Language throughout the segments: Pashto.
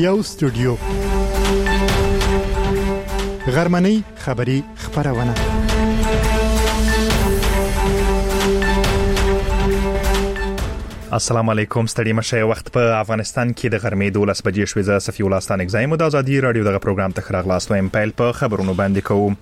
یو استودیو غرمنۍ خبری خبرونه السلام علیکم ستړي مشه وخت په افغانستان کې د غرمې 12 بجې شوې ز صفی الله ستان اگزایم د ازادي رادیو دغه پروګرام ته خراغلاس وایم پیل په خبرونو باندې کوم.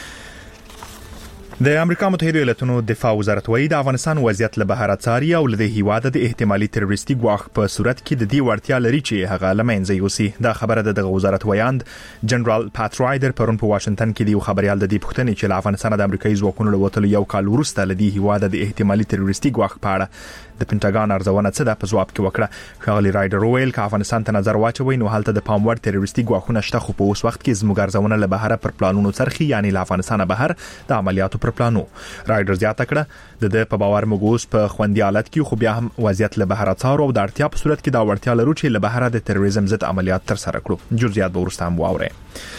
د امریکا متحده ایالاتونو دفاع وزارت وایي د افغانستان وضعیت له بهر څاري او له هیواده د احتمالي تروریستي ګواښ په صورت کې د دې وړتیا لري چې هغه لمنځه یوسي. دا خبره د وزارت ویاند جنرال پات رایډر پرون په واشنگټن کې د خبريال د دې پوښتنې چې له افغانستان د امریکایي ځواکونو له وټلو یو کال وروسته له دې هیواده د احتمالي تروریستي ګواښ په اړه د پینټاګان ارزونه څه ده په ځواب کې وکړه. خغلی رایډر ویل چې افغانستان ته نظر واچوي نو حالت د پام وړ تروریستي ګواښونه شته، خو په اوس وخت کې زموږ ارزونه له بهر پر پلانونو څرخي، یعنی له افغانستان بهر د عملیاتو پر پلانو. رایډر زیاته کړه د په باور موږ په خوندي حالت کې خو بیا هم وضعیت له بهر څارو او د اړتیا په صورت کې دا وړتیا لرو چې له بهر د تروریزم ضد عملیات تر سره کړو. جزئیات به ورسته هم واورئ.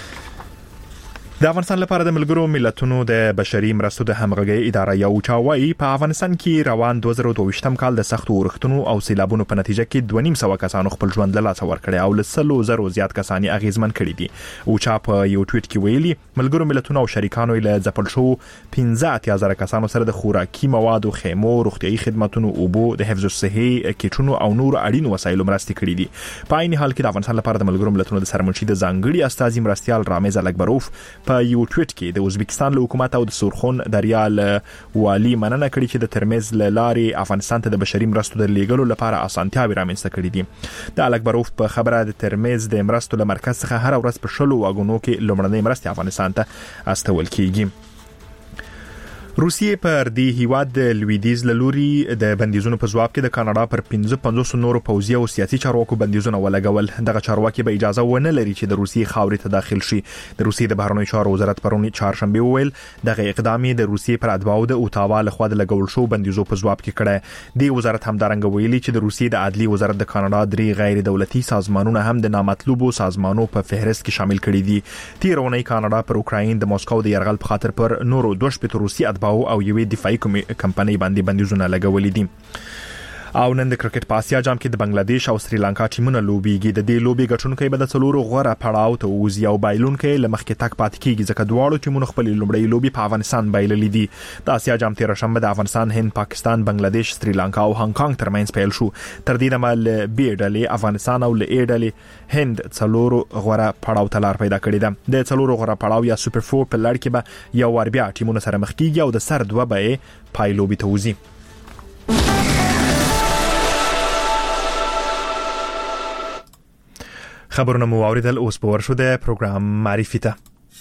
د افغانستان لپاره د ملګرو ملتونو د بشري مرستو د همغږي اداره یو چاوي په افغانستان کې روان 2022م کال د سختو ورښتونو او سیلابونو په نتیجه کې 2.5 کسانو خپل ژوند له لاسه ورکړی او له 100 زیات کسان اغیزمن کړي دي. او چا په یو ټویټ کې ویلي ملګرو ملتونو او شریکانو له ځپل شو 15,000 کسانو سره د خوراکي موادو، خیمو، روغتيایي خدماتونو، اوبو، د حفظ الصحي کیټونو او نور اړین وسایلو مرستې کړي دي. په عین حال کې د افغانستان لپاره د ملګرو ملتونو د سرمنشي د ځانګړي استازي مرستيال رامز الکبروف په یو ټویټ کې د ازبکستان له حکومت او د سورخون دریال والی مننه کړې چې د ترمز لارې افغانستان ته د بشري مرستو د لیږلو لپاره اسانتیاوې رامنځته کړې دي. د الکبروف په خبره د ترمز د مرستو له مرکز څخه هر ورځ په 10 واګونو کې لومړنۍ مرستې افغانستان ته استول کیږي. روسیې پر دې هیواد د لویدیز لوري د بندیزونو په ځواب کې د کاناډا پر 55 نورو پوځي او سیاسي چارواکو بندیزونه ولګول. دغه چارواکي به اجازه ونه لري چې د روسیې خاورې ته داخل شي. د روسیې د بهرنیو چارو وزارت پرون چهارشنبه ویل دغه اقدام د روسیې پر اتباعو د اوتاوا لخوا د لګول شو بندیزو په ځواب کې کړه. د وزارت همدارنګ ویلي چې د روسیې د عدلي وزارت د کاناډا درې غیر دولتي سازمانونه هم د نامطلوبو سازمانونو په فهرست کې شامل کړي دي. تیرونی کاناډا پر اوکراین د مسکو د یرغل په خاطر پر نورو 2 روسي اتباعو او یوې دفاعي کمپنۍ باندې بندیزونه لګولې دي. او نن د کرکټ په آسیا جام کې د بنگلاديش او سریلانکا ټیمونه لوبيږي. د دې لوبي ګټونکي به د څلورو غوړه پړاو ته وځي او بایلونکي لمخکې تک پات کیږي ځکه دواړو ټیمونو خپل لومړی لوبي په افغانستان بایللې دي. د آسیا جام تیر شنبه د افغانستان، هند، پاکستان، بنگلاديش، سریلانکا او هانګ کانګ ترمنځ پیل شو. تر دې دمه بي ډلې افغانستان او ل ډلې هند څلورو غوړه پړاو ته لار پیدا کړې ده. د څلورو غوړه پړاو یا سوپر 4 په لړ کې به یو ور بیا ټیمونه سره مخ کیږي او د سر دوه به پای لوبي ته وځي. خبرونه مو اوریدل، اوس به ورشو د پروګرام معرفي ته.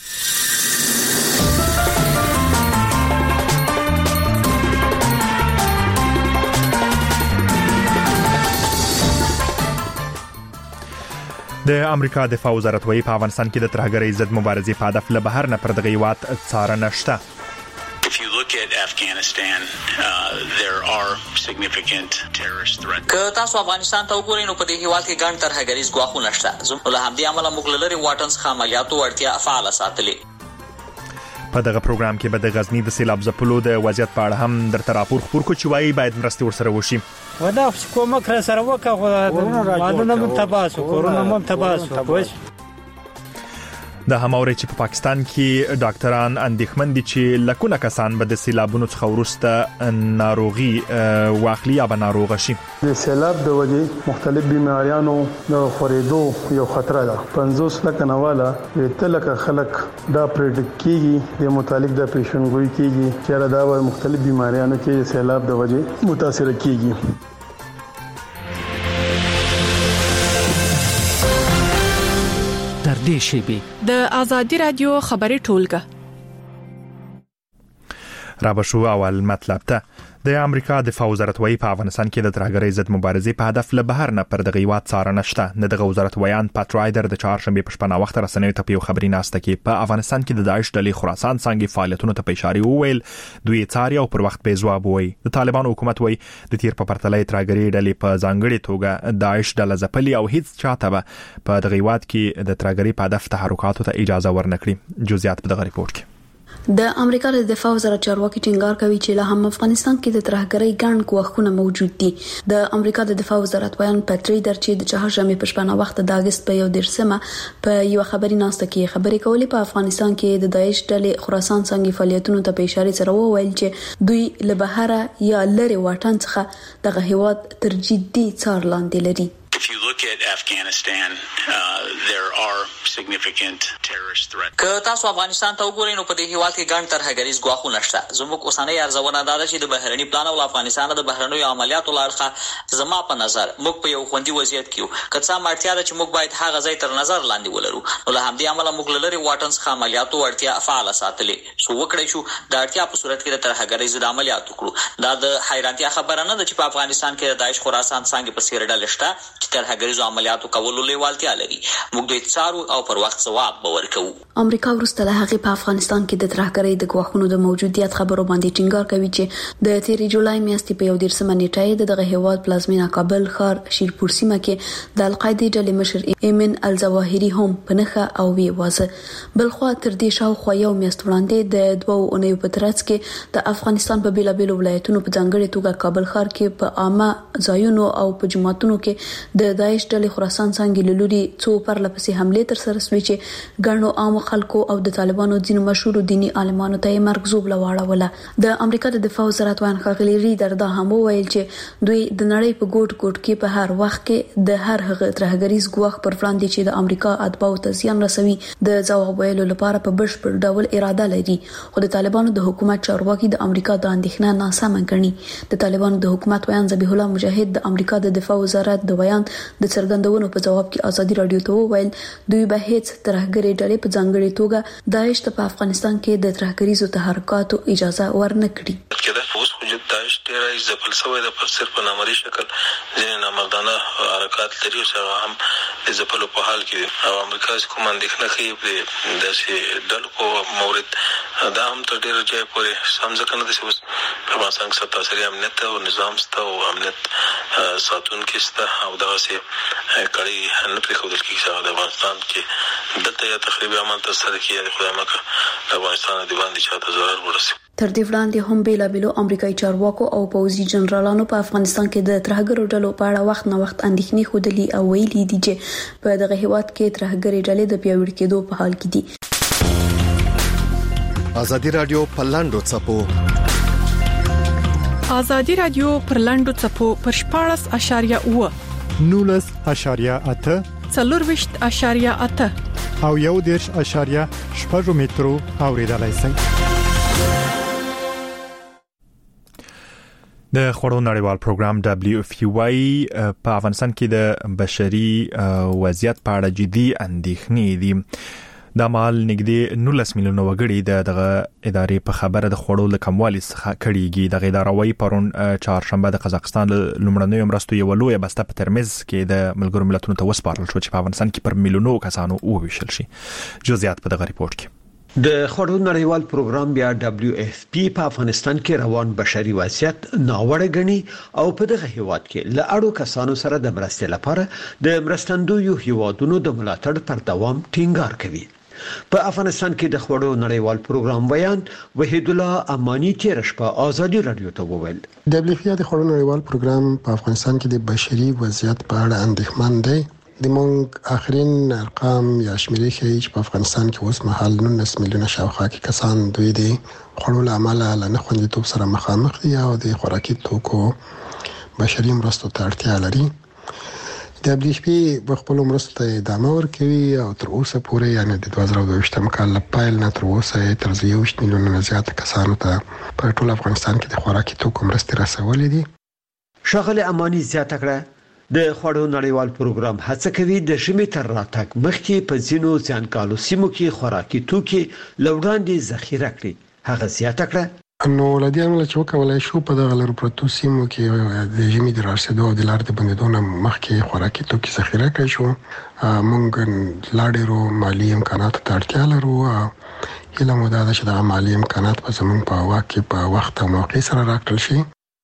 د امریکا دفاع وزارت وایي په افغانستان کې د ترهګرۍ ضد مبارزې په هدف له بهر نه پر دغه هیواد څارنه شته. If you look at Afghanistan, there are significant terrorist threats. که تاسو افغانستان ته وګورئ نو په دې هیواد کې ګڼ ترهګریز ګواښونه شته. زموږ له همدې امله موږ لري واټن څخه عملیاتو وړتیا فعال ساتلې. په دغه پروګرام کې به د غزنی د سیلاب ځپلو د وضعیت په اړه هم درته راپور خپور کو چې وایي باید مرستې ورسره وشي. ودا کومک را سره وکړه غواړم نو تباسو کورونه مم تباسو. د هماوري چې په پاکستان کې ډاکټران اندېښمن دي چې لکونه کسان به د سیلابونو څخه وروسته ناروغي واخلي یا به ناروغ شي. د سیلاب د وجې مختلف بیماریانو د خورېدو یو خطر ده. 50 لک نواله د لک خلک دا پریډکټ کیږي د متعلق د پیشنګوئی کیږي چې دا به مختلف بیماریانو کې سیلاب د وجې متاثر کیږي. د ازادي رادیو خبري ټولګه را بشو اول مطلب ته. د امریکا دفاع وزارت وایي په افغانستان کې د ترهګرۍ ضد مبارزې په هدف له بهر نه پر دغه هیواد څارنه شته. دغه وزارت ویاند پات رایډر د چهارشنبه په شپه وخت رسنیو ته په خبري ناسته کې په افغانستان کې د داعش ډلې خراسان څنګه فعالیتونو ته اشاره وویل دوی څاري او پر وخت به ځواب وایي. د طالبان حکومت وایي د تیر په پرتله ترهګرۍ ډلې په ځانګړي توګه داعش ډله ځپلي او هیڅ چاته به په دغه هیواد کې د ترهګرۍ په هدف تحرکاتو ته اجازه ورنکړي. جزئیات په دغه ریپورت کې. د امریکا د دفاع وزارت چارواکي ټینګار کوي چې له هم افغانستان کې د ترهګرۍ ګڼ کوښښونه موجود دي. د امریکا د دفاع وزارت وایي پټریډر چې د چهارشنبه په شپه وخت د اگست په 11 په یو خبري ناسته کې خبرې کولې په افغانستان کې د داعش ډلې خراسان څنګه فعالیتونو ته په اشاره سره وویل چې دوی له بهره یا لری واټن څخه دغه هیواد تر جدي څار لاندې لري. If you look at Afghanistan, there are significant terrorist threats. که تاسو افغانستان ته وګورئ نو په دې هیواد کې ګڼ ترهګریز ګواښونه شته. زموږ اوسنۍ ارزونه دا ده چې د بهرني پلان او افغانستان د بهرنیو عملیاتو لړخه زما په نظر موږ په یو خوندي وضعیت کې یو. که څه اړتیا ده چې موږ باید هغه ځای تر نظر لاندې ولرو. نو له همدې امله موږ لری واټن څخه عملیاتو اړتیا فعال ساتلې سو وکړی شو د اړتیا په صورت کې د ترهګریز د عملیاتو کړو. دا د حیرانتیا خبره نه ده چې په افغانستان کې د داعش خراسان څنګه په سیر ډله شته چې ترهګریزو عملیاتو کولو لیوالتیا لري. موږ دوی څارو او پر وخت ځواب به ورکوو. امریکا وروسته له هغه په افغانستان کې د ترهګرۍ د ګواښونو د موجودیت خبرو باندې ټینګار کوي چې د 13 جولای میاشتې په 11 نیټه دغه هیواد پلازمینه کابل ښار شیرپور سیمه کې د القاعده ډلې مشر ایمن الظواهری هم په نخښه او وی وازه. بلخوا تر دې شاوخوا یو میاشت وړاندې د 2 اونیو په ترڅ کې د افغانستان په بیلابیلو ولایتونو په ځانګړي توګه کابل ښار کې په عامه ځایونو او په جماعتونو کې د داعش ډلې خراسان څنګه لوري څو پرلپسې حمله تر سره شوې چې ګڼو عام خلکو او د طالبانو ځینو مشهور دینی عالمانو ته مرګزوب لواړوله. د امریکا د دفاع وزارت وایي خغلی ریډر دا هم ویل چې دوی د نړۍ په ګوټ ګوټ کې په هر وخت کې د هر هغه ترهګریز ګواښ پر وړاندې چې د امریکا اتباعو ته زیان رسوي د ځواب ویلو لپاره په بشپړ ډول اراده لري. خو د طالبانو د حکومت چارواکي د امریکا د اندېښنه ناسمه ګڼي. د طالبانو د حکومت ویان ذبیح الله مجاهد د امریکا د دفاع وزارت د بیان د څرګندونو په جواب کې ازادي رادیو ته وویل دوی به هیڅ ترهګری ډلې په ځانګړي توګه داعش ته په افغانستان کې د ترهګریزو تحرکاتو اجازه ورنکړي. اوس خو داعش ډېر ځپل شوی د پر صرف په نامرئي شکل ځینې نامردانه حرکات لري او هغه هم د ځپلو په حال کې دي او امریکا کوم اندېښنه کوي په داسې ډلو په مورد دا هم تر ډېره ځای پورې سم ځکه نه ده چې اوس په افغانستان کې سرتاسري امنیت او نظام شته او امنیت ساتونکي شته او دغسې کړۍ نه پرېښودل کېږي چې هغه د افغانستان کې دلته یا تخریبي عمل ترسره کړي یا خدای مکړه د افغانستان د باندې چاته ضرر ورسي. تر دې وړاندې هم بیلابیلو امریکایي چارواکو او پوځي جنرالانو په افغانستان کې د ترهګرو ډلو په اړه وخت نه وخت اندېښنې ښودلې او ویلي دي چې په دغه هیواد کې ترهګري ډلې د پیاوړي کېدو په حال کې دي. ازادي رادیو په لاندو چپو ازادي رادیو پر لاندو چپو پر 14.8 19.8 24.8 او 1.8 مترو اوریدلای شئ. د خورو نړیوال پروګرام WFUY په افغانستان کې د بشري وضعیت په اړه جدي اندېښنې دي. د مال نږدې 19 میلیونه وګړي دغه ادارې په خبره د خورو له کموالي څخه کړيږي. د ادارې پرون چهارشنبه د قزاقستان لومړنیو مرستو یو لوی بسته په ترمز کې د ملګرو ملتونو ته وسپارل شو چې په افغانستان کې پر میلیونو کسانو وویشل شي. جزئیات په دغه ریپورت کې. د خورو نړیوال پروګرام بیا WFP په افغانستان کې روان بشري وضعیت ناوړه غني او په دغه هیواد کې له اړو کسانو سره د مرستې لپاره د مرستندویو هیوادونو د ملاتړ پر دوام ټینګار کوي. په افغانستان کې د خورو نړیوال پروګرام بیان وحید الله امانی تیر شپه ازادي رادیو ته وویل WFP د خورو نړیوال پروګرام په افغانستان کې د بشري وضعیت په اړه اندېښمن دی. د مونږ اخرین ارقام یا شمیرې ښیي چې په افغانستان کې اوس مهال 19 میلیونه شاوخوا کسان دوی د خوړو له امله له نه خوندیتوب سره مخامخ دي او د خوراکي توکو بشري مرستو ته اړتیا لري. WFP په خپل مرستو ته ادامه ورکوي او تر اوسه پورې یعنی د 2022م کال له پیل نه تر اوسه تر 20 میلیونه زیات کسانو ته په ټول افغانستان کې د خوراکي توکو مرستې رسولې دي. شغله امانی زیاته کړه د خورو نړیوال پروګرام هڅه کوي د شمې تر راتګ مخکې په ځینو ځانګړو سیمو کې خوراکي توکي لوړاندې ذخیره کړي. هغه زیاته کړه نو لدیانو چې وکولای شو په دغه لر پروتو سیمو کې د ژمي د رارسېدو او د لار د بندیدو نه مخکې خوراکي توکي ذخیره کړي شو. مونږ لا ډېرو مالي امکاناتو ته اړتیا لرو. هیله مو دا ده چې دغه مالي امکانات به زموږ په واک کې په وخت او موقع سره راکړل شي.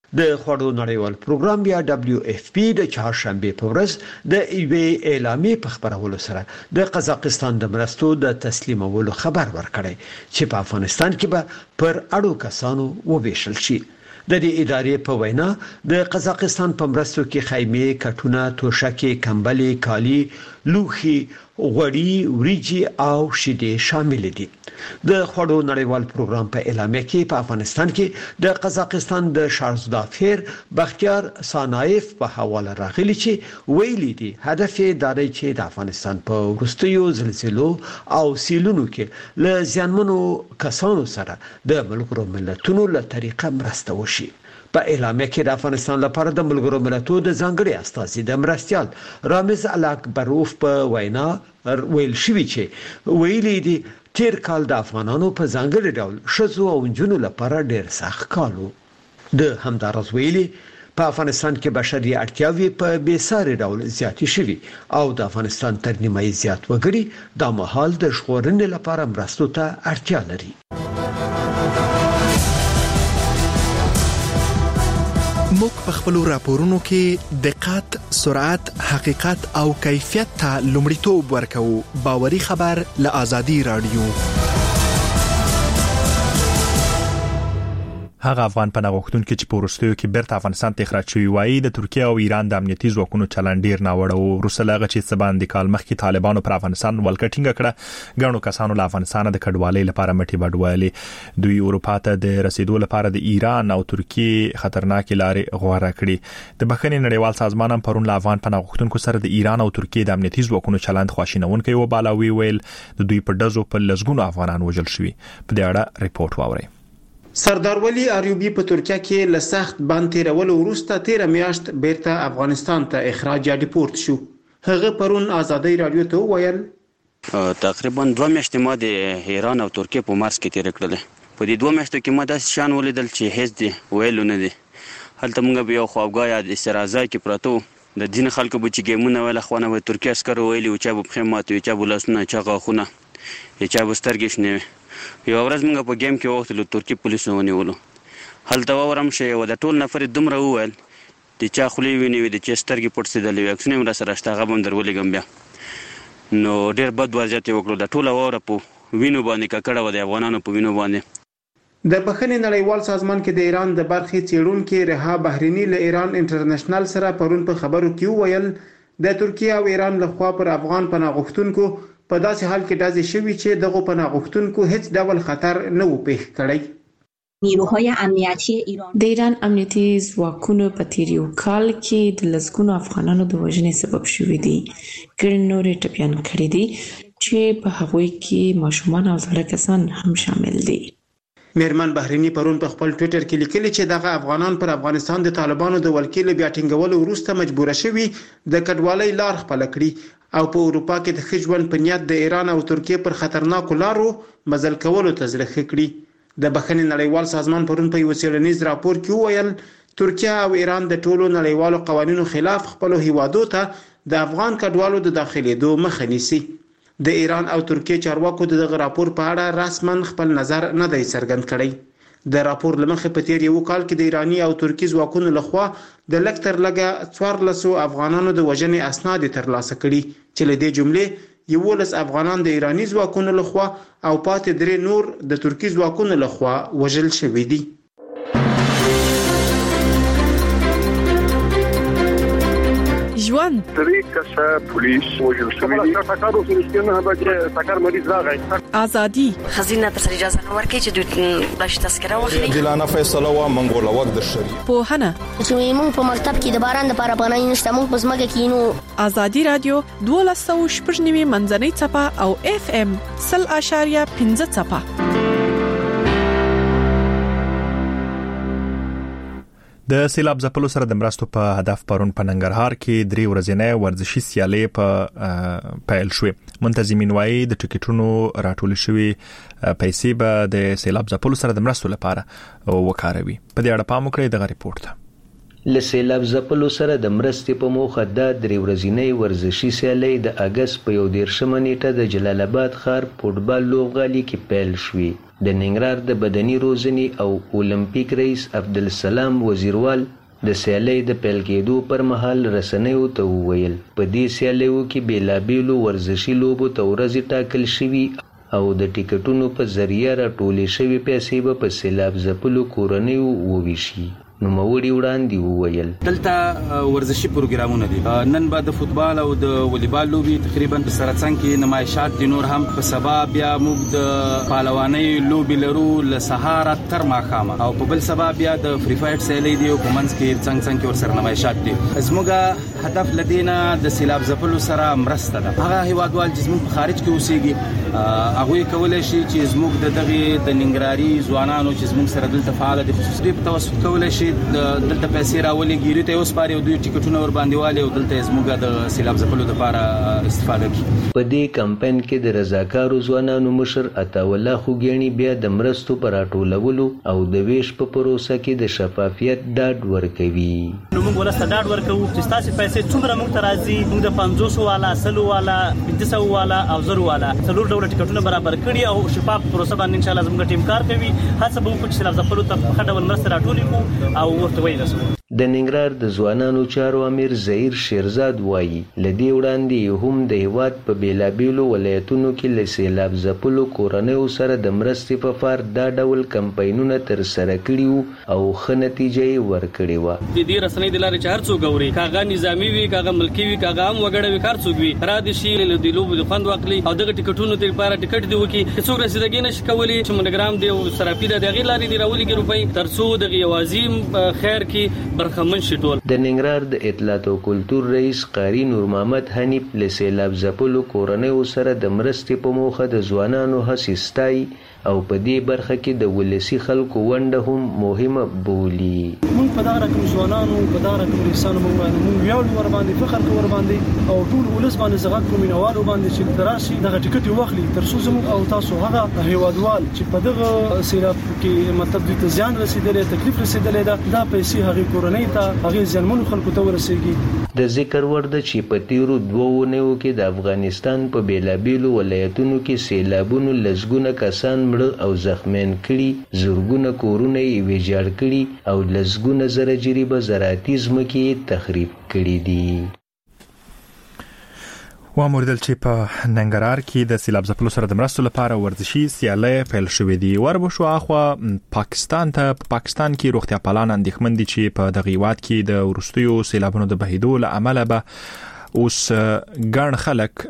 د خوړو نړیوال پروګرام یا WFP د چهارشنبه په ورځ د ایوې اعلامیې په خبرولو سره د قزاقستان د مرستو د تسلیمولو خبر ورکړی چې په افغانستان کې به پر اړو کسانو وویشل شي. د دې ادارې په وینا د قزاقستان په مرستو کې خیمه، کټونه، توشکې، کمبلې، کالی، لوخي، غوړي، وریجې او شیدې شامل دي. د خوړو نړیوال پروګرام په اعلامیه کې په افغانستان کې د قزاقستان د شارزدافیر بختیار سانایف په حواله راغلي چې ویلي دي هدف یې دا دی چې د افغانستان په وروستیو زلزلو او سیلونو کې له زیانمنو کسانو سره د ملګرو ملتونو له طریقه مرسته وشي. په اعلامیه کې د افغانستان لپاره د ملګرو ملتونو د ځانګړي استازي د مرستيال رامز الاکبروف په وینا ویل شوی چې ویلي دي تیر کال د افغانانو په ځانګړي ډول شذو او جنونو لپاره ډېر سخت کالو. د همدارس ویلي په افغانستان کې بشري اړتیاوې په بیساري ډول زیاتې شوي او د افغانستان تر نیمایي زیات وګړي د مهال د ژغورنې لپاره مرستو ته اړتیا لري. موږ په خپل راپورونو کې دقت، سرعت، حقیقت او کیفیت ته لومړیتوب ورکوو. باوري خبر له آزادي رادیو. هغه افغان پناه غوښتونکي چې په وروستیو کې بیرته افغانستان ته اخراج شوي وایي د ترکیه او ایران د امنیتي ځواکونو چلند ډیر ناوړه و. وروسته له هغه چې سباندې کال مخکې طالبانو پر افغانستان ولکه ټینګه کړه، ګڼو کسانو له افغانستان د کډوالۍ لپاره مټې بډوالې. دوی اروپا ته د رسیدو لپاره د ایران او ترکیه خطرناک لارې غوړه کړې. د بخښنې نړیوال سازمان هم پرون له افغان پناه غوښتونکو سره د ایران او ترکیه د امنیتي ځواکونو چلند خواشینونکی و بالاوي ویل د دوی په دزو په لزګونو افغانان وژل شوي. په دې اړه ریپورت واورئ. سردار ولی ایوبی په ترکیه کې له سخت بند تیرولو وروسته 13 میاشت بیرته افغانستان ته اخراج یا ډیپورت شو. هغه پرون آزادۍ رادیو ته ویل تقریبا 2 میاشتې ما د ایران او ترکیه په مارس کې تیر کړل. په دې 2 میاشتو کې ما داسې شان ولیدل چې هیڅ دی ویلو نه دی. هلته موږ به یو خواګاه د استرازای کې پروتو د دین خلکو به چې ګیمونه ویل خوانه و ترکیه اسکر ویلي او چې په خیمات او چې بلاسونه چې غاخونه چې بسترګې شنه. یو ورځ موږ په گیم کې وختلو ترکی پولیسو ونیولو. هلته ورم شي و د ټول نفر دومره وویل چې چا خولي ویني د چسترګي پټسېدلې وکسنه مر سره شتاغه بم درولېګم بیا نو ډېر بد وضعیت وکړو د ټول وره په وینو باندې ککړه و د افغانانو په وینو باندې. د بخښنې نړیوال سازمان کې د ایران د برخې څېړونکو رها بحرینی له ایران انټرنیشنل سره پرون په خبرو کې ویل د ترکیه او ایران لخوا پر افغان پناه غوښتونکو په داسې حال کې داسې شوي چې دغه پناه غوښتونکو هیڅ ډول خطر نه و پیښ کړی. نیروهای امنیتی ایران د ایران امنیتي ځواکونو په تیر یو کال کې د لسګونو افغانانو د وژنې سبب شوي دي. ګڼ نور ټپیان کړي دي چې په هغوی کې ماشومان او زړه کسان هم شامل دي. میرمن بحرینی پرون په خپل ټوئیټر کې لیکلي چې دغه افغانان پر افغانستان د طالبانو د ولکې له بیا ټینګولو وروسته مجبور شوي د کډوالۍ لار خپل کړي او په اروپا کې د ښه ژوند په نیت د ایران او ترکیه پر خطرناکو لارو مزل کولو ته زړه ښه کړي. د بخښنې نړیوال سازمان پرون په یو څېړنیز راپور کې وویل ترکیه او ایران د ټولو نړیوالو قوانینو خلاف خپل هیوادو ته د افغان کډوالو د داخليدو مخه نیسي. د ایران او ترکیه چارواکو دغه راپور په اړه رسماً خپل نظر نه دی څرګند کړی. د راپور لمخې په تیر یو کال کې د ایرانی او ترکی ځواکونو لخوا د لکتر لګه 1400 افغانانو د وژنې اسناد ترلاسه کړي چې له دې جملې 11 افغانان د ایرانی ځواکونو لخوا او پاتې 3 نور د ترکی ځواکونو لخوا وژل شوي دي. ژوند درې کسه پولیس وژل شوي دي. ټاکر اوس رښتینه هغه چې ټاکر مریض راغی. ازادي خزینه تر اجازه نه ورکړي چې دوی بلش تذکره واخلي. جلانه فیصله و منګول وخت د شری په هنه چې موږ په مکتب کې د باران لپاره پناه نشته موږ په ځمکه کې نو. ازادي رادیو 12.9 منځنۍ چپه او FM 0.5 چپه. د سیلاب ځپلو سره د مرستو په هدف پرون په ننګرهار کې 3 ورځې ورزشي سیالۍ په پیل شوې. منتظمین وايي د ټیکټونو راټول شوي پیسې به د سیلاب ځپلو سره د مرستو لپاره وکاروي. په دې اړه پام وکړئ دغه ریپورت ته. له سیلاب ځپلو سره د مرستې په موخه دا 3 ورځنۍ ورزشي سیالۍ د اګست په 11 نیټه د جلال آباد ښار فوټبال لوبغالي کې پیل شوې. د ننګرهار د بدني روزنې او اولمپیک رئیس عبدالسلام وزیروال د سیالۍ د پیل کېدو پر مهال رسنیو ته وویل په دې سیالیو کې بیلابیلو ورزشي لوبو ته ورځې ټاکل شوي او د ټیکټونو په ذریعه راټولې شوې پیسې به په سیلاب ځپلو کورنیو وویشي. نوموړي وړاندې وویل دلته ورزشي پروګرامونه دي. نن به د فوتبال او د والیبال لوبي تقریبا په سرڅنګ کې نمایشات دي. نور هم په سبا بیا موږ د پهلوانۍ لوبي لرو له سهار تر ماښام او په بل سبا بیا د فری فایټ سیالۍ دی او په منځ کې څنګه ور سره نمایشات دي. زموږ هدف لدینا د سیلاب ځپلو سره مرسته ده. هغه هیوادوال چې زموږ په خارج کې اوسېږي هغه کولای شي چې زموږ د دغه د ننګرهاري ځوانانو چې زموږ سره دلته فعال دي خصوصي په توسط کولای شي دلته پیسې راولي ګیری ته اوس پاره دوی ټیکټونه ور باندې والي او دلته زموږ د سیلاب ځپلو لپاره استفاده کوي. په دې کمپاین کې د رضاکارو ځوانانو مشر عطاوالله خوګیانی بیا د مرستو پر راټولولو او د ویش په پروسه کې د شفافیت ډاډ ورکوي. نو موږ ولسته ډاډ ورکوو چې تاسو پیسې څومره موږ ته راځي. موږ د 500 والا 100 والا 500 والا او 0 والا څلور ډول ټیکټونه برابر کړي او شفاف پروسه باندې ان شاء الله زموږ ټیم کار کوي. هڅه به وکړو چې سیلاب ځپلو ته ښه ډول مرسته راټولې او ورته ویل. د ننګرهار د ځوانانو چارو امیر زهیر شیرزاد وایي لدی وړاندې هم د هیواد په بیلابیلو ولایتونو کې له سیلاب ځپلو کورنیو سره د مرستې په فار دا ډول کمپاینونه تر سره کړي او ښه نتیجه ورکړې وه. د دې رسنۍ د لارې چې هر څوک اوري کاغه نظامی وي کاغه ملکی وي کاغه هم وګړه وي کار څوک وي را دي شي له دې لوبو د خوند واخلي او دغه ټیکټونو ته لپاره ټیکټ دی وکي څوک رسیدګي نشي کولی چې مونږ دی او سراپی د غیر لارې دی راولي کې روپۍ ترڅو د یوازیم خیر کې برخمن شي. د ننګرهار د اطلاعات او کلتور رئیس قاری نور محمد حنیف له سیلاب ځپلو کورنیو سره د مرستې په موخه د ځوانانو هڅې ستایي او په دې برخه کې د ولسی خلکو ونډه هم مهمه بولي. موږ په دا رقم ځوانانو په دا رقم رئیسانو موږ ویاړو ور باندې فخر کوو ور باندې او ټول ولس باندې زغ کوو مینوالو باندې چې دراسي دغه ټیکټ واخلي ترڅو زموږ او تاسو هغه هیوادوال چې په دغه سیلاب کې مطلب د زیان رسیدلې تکلیف رسیدلې دا پیسې هغه کورنۍ ته هغه ځانمن خلکو ته ورسیږي. د ذکر ورده چې په تیرو 2 اونیو کې د افغانستان په بیلابیلو ولایتونو کې سیلابونو لسګونه کسان مړه او زخمیان کړي زرګونه کورونه یې ویجاړ کړي او لسګونه زره جریبه زراعتي ځمکې تخریب کړي دي. واموردل چې په ننګرهار کې د سیلاب ځپلو سره د مرستو لپاره ورزشي سیالۍ پیل شوې دي. وربشو اخوا پاکستان کې روغتیا پالان اندېښمن دي چې په دغه هیواد کې د وروستیو سیلابونو د بهیدو له امله به اوس ګڼ خلک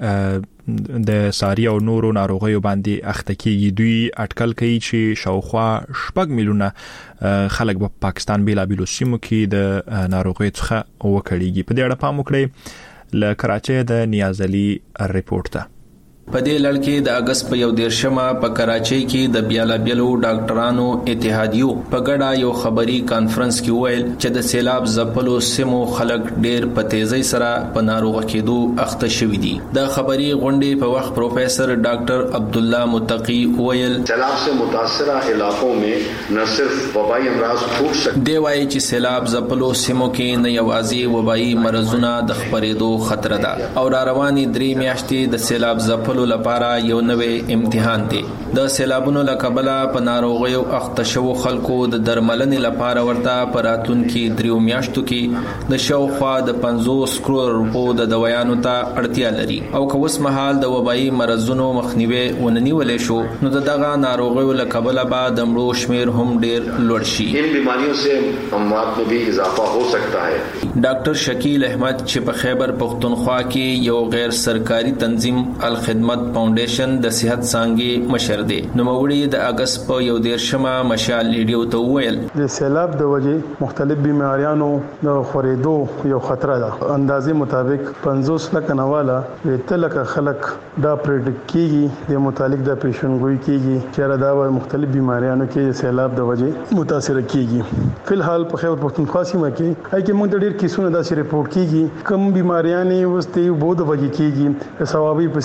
د ساري او نورو ناروغیو باندې اخته کیږي. دوی اټکل کوي چې شاوخوا 6 میلیونه خلک په پاکستان بیلابیلو سیمو کې د ناروغیو څخه وکړيږي. په دې اړه پام وکړئ. له کراچۍ د نیاز علي ریپورت ته. په دې لړ کې د اگست په 11مه په کراچۍ کې د بیلابیلو ډاکټرانو اتحادیو په ګډه یو خبري کانفرنس کې ویل چې د سیلاب ځپلو سیمو خلک ډېر په تیزی سره په ناروغ کېدو اخته شوي دي. د خبري غونډې په وخت پروفیسر ډاکټر عبد الله متقی ویل سیلاب سے متاثرہ علاقوں میں نہ صرف وبائی امراض پھوٹ سکتے دی وایي چې سیلاب ځپلو سیمو کې نه یوازې وبايي مرزونه د خپرېدو خطر ده او را رواني 3 میاشتې د سیلاب ځپلو لپاره یو نوې امتحان دی. د سیلابونو لکبله په ناروغیو اخته شوو خلکو د درملنې لپاره ورته په راتلونکي 3 میاشتو کې د شاوخوا د 50 کروڑ روپو د دوايانو ته اړتیا لري او که اوس مهال د وبایي مرزونو مخنیوي وننیولې شو نو دغه ناروغیو لکبله به د مړو شمیر هم ډیر لوړ شي. ان بیماریوں سے اموات میں بھی اضافہ ہو سکتا ہے. ډاکټر شکیل احمد چې په خیبر پختونخوا کې یو غیر سرکاري تنظیم الخدمت فاونډیشن د صحت څانګې مشر دی. نو موړي د اگست په 11مه مشال لیډیو ته ویل د سیلاب د وجې مختلف بیماریانو د خورېدو یو خطر ده. اندازې مطابق 50 لک نواله 3 لک خلک دا پریډکټ کیږي د متعلق د پیشنګوئی کیږي چې دا مختلف بیماریانو کې سیلاب د وجې متاثر کیږي. فلحال په خیبر پختونخوا سیمه کې اې کې موږ د ډېر کیسونو داسې ریپورت کیږي کوم بیماریاں وسته بہت وجې کیږي ثوابي په سیمه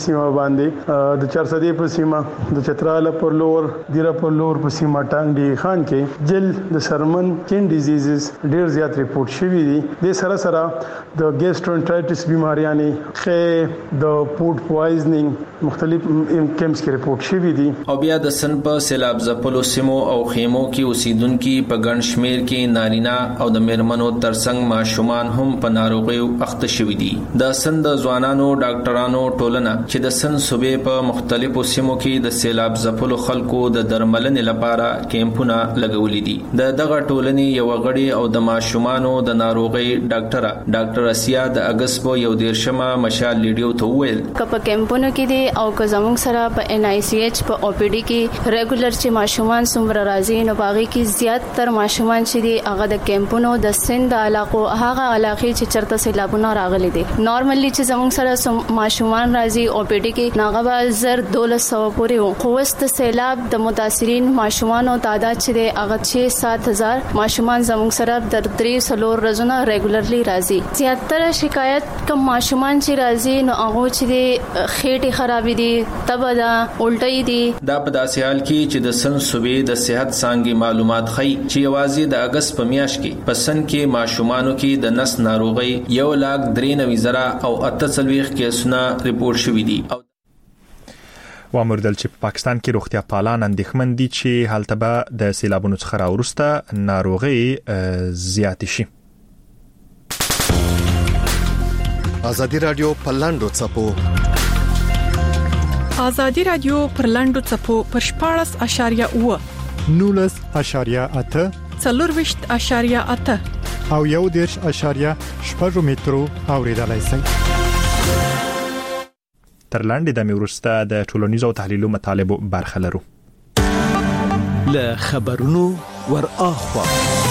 باندې د چرسدي په سیمه د چتراله پر لور دیره پر لور په سیمه ټانګ دی خان کې جل د سرمن کین ډیزیزز ډیر زیات ریپورت شوي دي د سره سره د ګیسټرونټرایټس بیماریانې خې د فود پوایزنینګ مختلف کیمپس کې ریپورت شوي دي. او بیا د سن په سیلاب ځپلو سیمو او خیمو کې اوسیدونکو په ګڼ شمیر کې نارینه او د میرمنو ترڅنګ ماشومان هم په ناروغیو اخته شوي دي. د سن د ځوانانو ډاکټرانو ټولنه چې د سن صوبې په مختلفو سیمو کې د سیلاب ځپلو خلکو د درملنې لپاره کیمپونه لګولې دي. دغه ټولنې یو غړي او د ماشومانو د ناروغي ډاکټر اسیا د اگست په 11 مشال لیډیو ته وویل کپ کیمپونو کې دي او که زموږ سره په ان آی سی ایچ په او پی ډی کې ریګولر چې ماشومان څومره راځي نو باغی کې زیات تر ماشومان چې دي هغه د کیمپونو د سند علاقو هغه علاقې چې چرته سیلابونه راغلي دي. نارملی چې زموږ سره ماشومان راځي او پی ډی کې ناغه زر 1200 پورې وو خو واست سیلاب د متاثرین ماشومانو تعداد چې دی هغه 6-7,000 ماشومان زموږ سره د 3 ورځې ریګولرلی راځي. زیاتره شکایت کوم ماشومان چې راځي نو هغه چې دی خېټه خرابې دي تبدا الټي دي. دا په داسې حال کې چې د سن صوبې د صحت څانګې معلومات ښيي چې یوازې د اگست په میاشت کې په سن کې ماشومانو کې د نس ناروغي 1,93,000 او 48 کیسونه ریپورت شوي دي. وامردل چې په پاکستان کې روغتیا پالان اندېښمن دي چې هلته به د سیلابونو څخه راوروسته ناروغي زیات شي. ازادي رادیو پلاندو چپو ازادي رادیو پر لاندو چپو پر 14.9 19.8 4.8 او 1.8 مترو اوریدلای شئ. تر لاندې د میورسته د ټولنیزو تحلیلو مطالبه برخه لرو. له خبرونو ور اخوا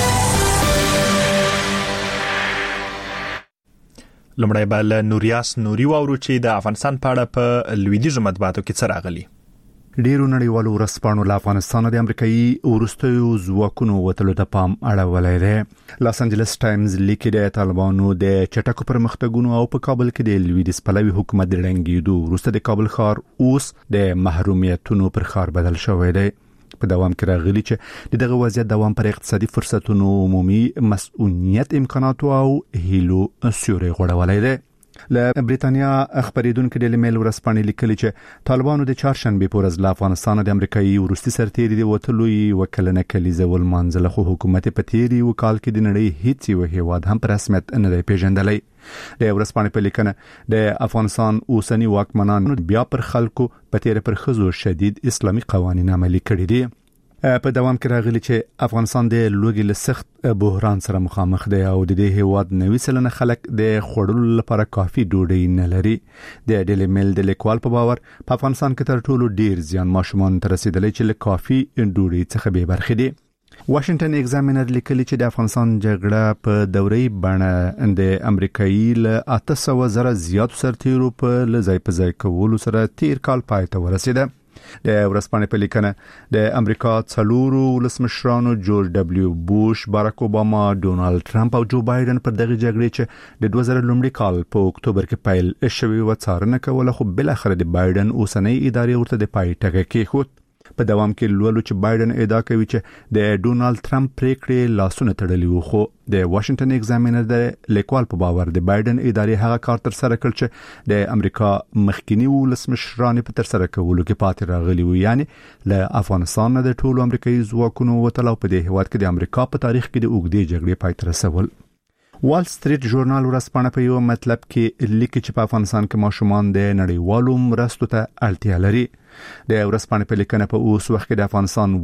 لمړی بل نوریاس نوري واورو چې د افغانستان په اړه په لویدیځو مطبوعاتو کې څه راغلي. ډیرو نړیوالو ورځپاڼو له افغانستان د امریکایي وروستیو ځواکونو وتلو ته پام اړولی دی. لاس انجلس ټایمز لیکي د طالبانو د چټکو پرمختګونو او په کابل کې د لویدیځ پلوي حکومت د ړنګېدو وروسته د کابل ښار اوس د محرومیتونو پر ښار بدل شوی دی. په دوام کې راغلي چې دغه وضعیت دوام پر اقتصادي فرصتونو عمومي مسؤلیت امکاناتو او هیلو سیوري غوړولای دی. له بریتانیا خبرېدونکو ډیلی میل ورځپاڼې لیکلي چې طالبانو د چهارشنبه په ورځ له افغانستان د امریکایي وروستي سرتېري د وټلو وکلنه کلیزه ولمانځله خو حکومت په تیری وکال کې د نړۍ هیڅ یو هیواد هم په رسمیت نه دی پیژندلی. د ورځپاڼې په لیکنه د افغانستان اوسنی واکمنان بیا پر خلکو په تیر پر خزو شدید اسلامي قوانین عملي کړي دي. په دوام کې راغلي چې افغانستان د لوګي له سخت بحران سره مخامخ دی او د دې هیواد 90% خلک د خوړلو لپاره کافي ډوډۍ نه لري. د ډیلی میل د لیکوال په باور په افغانستان کې تر ټولو ډیر زیان ماشومان ته رسیدلی چې له کافي ډوډۍ څخه بې برخې دي. واشنگټن ایگزامینر لیکلی چې د افغانستان جګړه په دوري بڼه د امریکایي له 800,000 زیات سرتیرو په لځای په ځای کولو سره تیر کال پای ته ورسیده. د ورځپاڼې په لیکنه د امریکا څلورو ولسمشرانو جورج ډبلیو بوش، باراک اوباما، ډونالد ټرمپ او جو بایدن پر دغه جګړې چې د 2000 لومړي کال په اکتوبر کې پیل شوی و څارنه کوله خو بل اخر د بایدن اوسنۍ ادارې ورته د پای ټکی کېښود. په دوام کې لولو چې بایدن ادعا کوي چې د ډونالد ټرمپ پریکړې لاسونه تړلي وو خو د واشنگټن ایگزامینر د لیکوال په باور د بایدن ادارې هغه کار تر سره کړ چې د امریکا مخکینی ولسمشرانو په تر سره کولو کې پاتې راغلي وو، یعنی له افغانستان نه د ټولو امریکایي ځواکونو وتل او په دې هیواد کې د امریکا په تاریخ کې د اوږدې جګړې پای ته رسول. وال سټریټ ژورنال ورځپاڼه په یو مطلب کې لیکي چې په افغانستان کې ماشومان د نړیوالو مرستو ته اړتیا لري. د ورځپاڼې په لیکنه په اوس وخت کې د افغانستان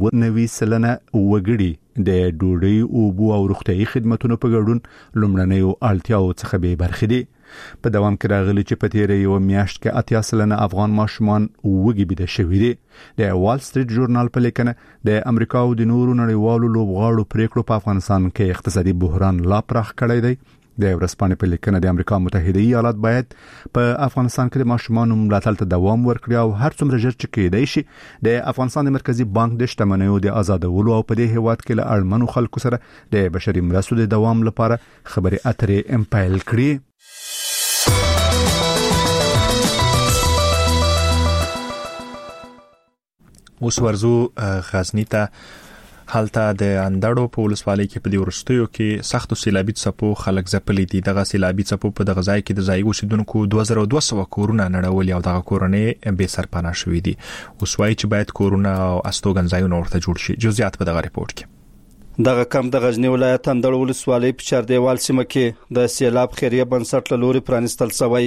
90% وګړي د ډوډۍ، اوبو او روغتیايي خدماتو په ګډون لومړنیو اړتیاو څخه به برخې دي. په دوام کې راغلي چې په تیره یو میاشت کې 80% افغان ماشومان وګړي بده شوي دي. د وال سټریټ ژورنال په لیکنه د امریکا او د نورو نړیوالو لوبغاړو پریکړو په افغانستان کې اقتصادي بحران لا پراخ کړی دی. د ورځپاڼې په لیکنه د امریکا متحده ایالات باید په افغانستان کې د ماشومانو ملاتړ ته دوام ورکړي او هر څومره ژر چې کېدای شي د افغانستان د مرکزی بانک د شتمنیو د آزادولو او په دې هیواد کې له اړمنو خلکو سره د بشري مرستو د دوام لپاره خبرې اترې امپایل کړي. اوس ورزو غزنی ته حالته د اندړو په ولسوالۍ کې په دې ورستیو کې سختو سیلابي څپو خلک ځپلي دي. دغه سیلابي څپو په دغه ځای کې د ځای اوسیدونکو 2200 کورونه نړولي او دغه کورونه به سرپناه شوې دي. اوس وايي چې باید کورونه او استوګن ځایونه ورته جوړ شي. جزئیات په دغه ریپورت کې. دغه کم د غزنی ولایت اندړ ولسوالۍ په چاردیوال سیمه کې د سیلاب خیریه بنسټ له لوري پرانستل شوی.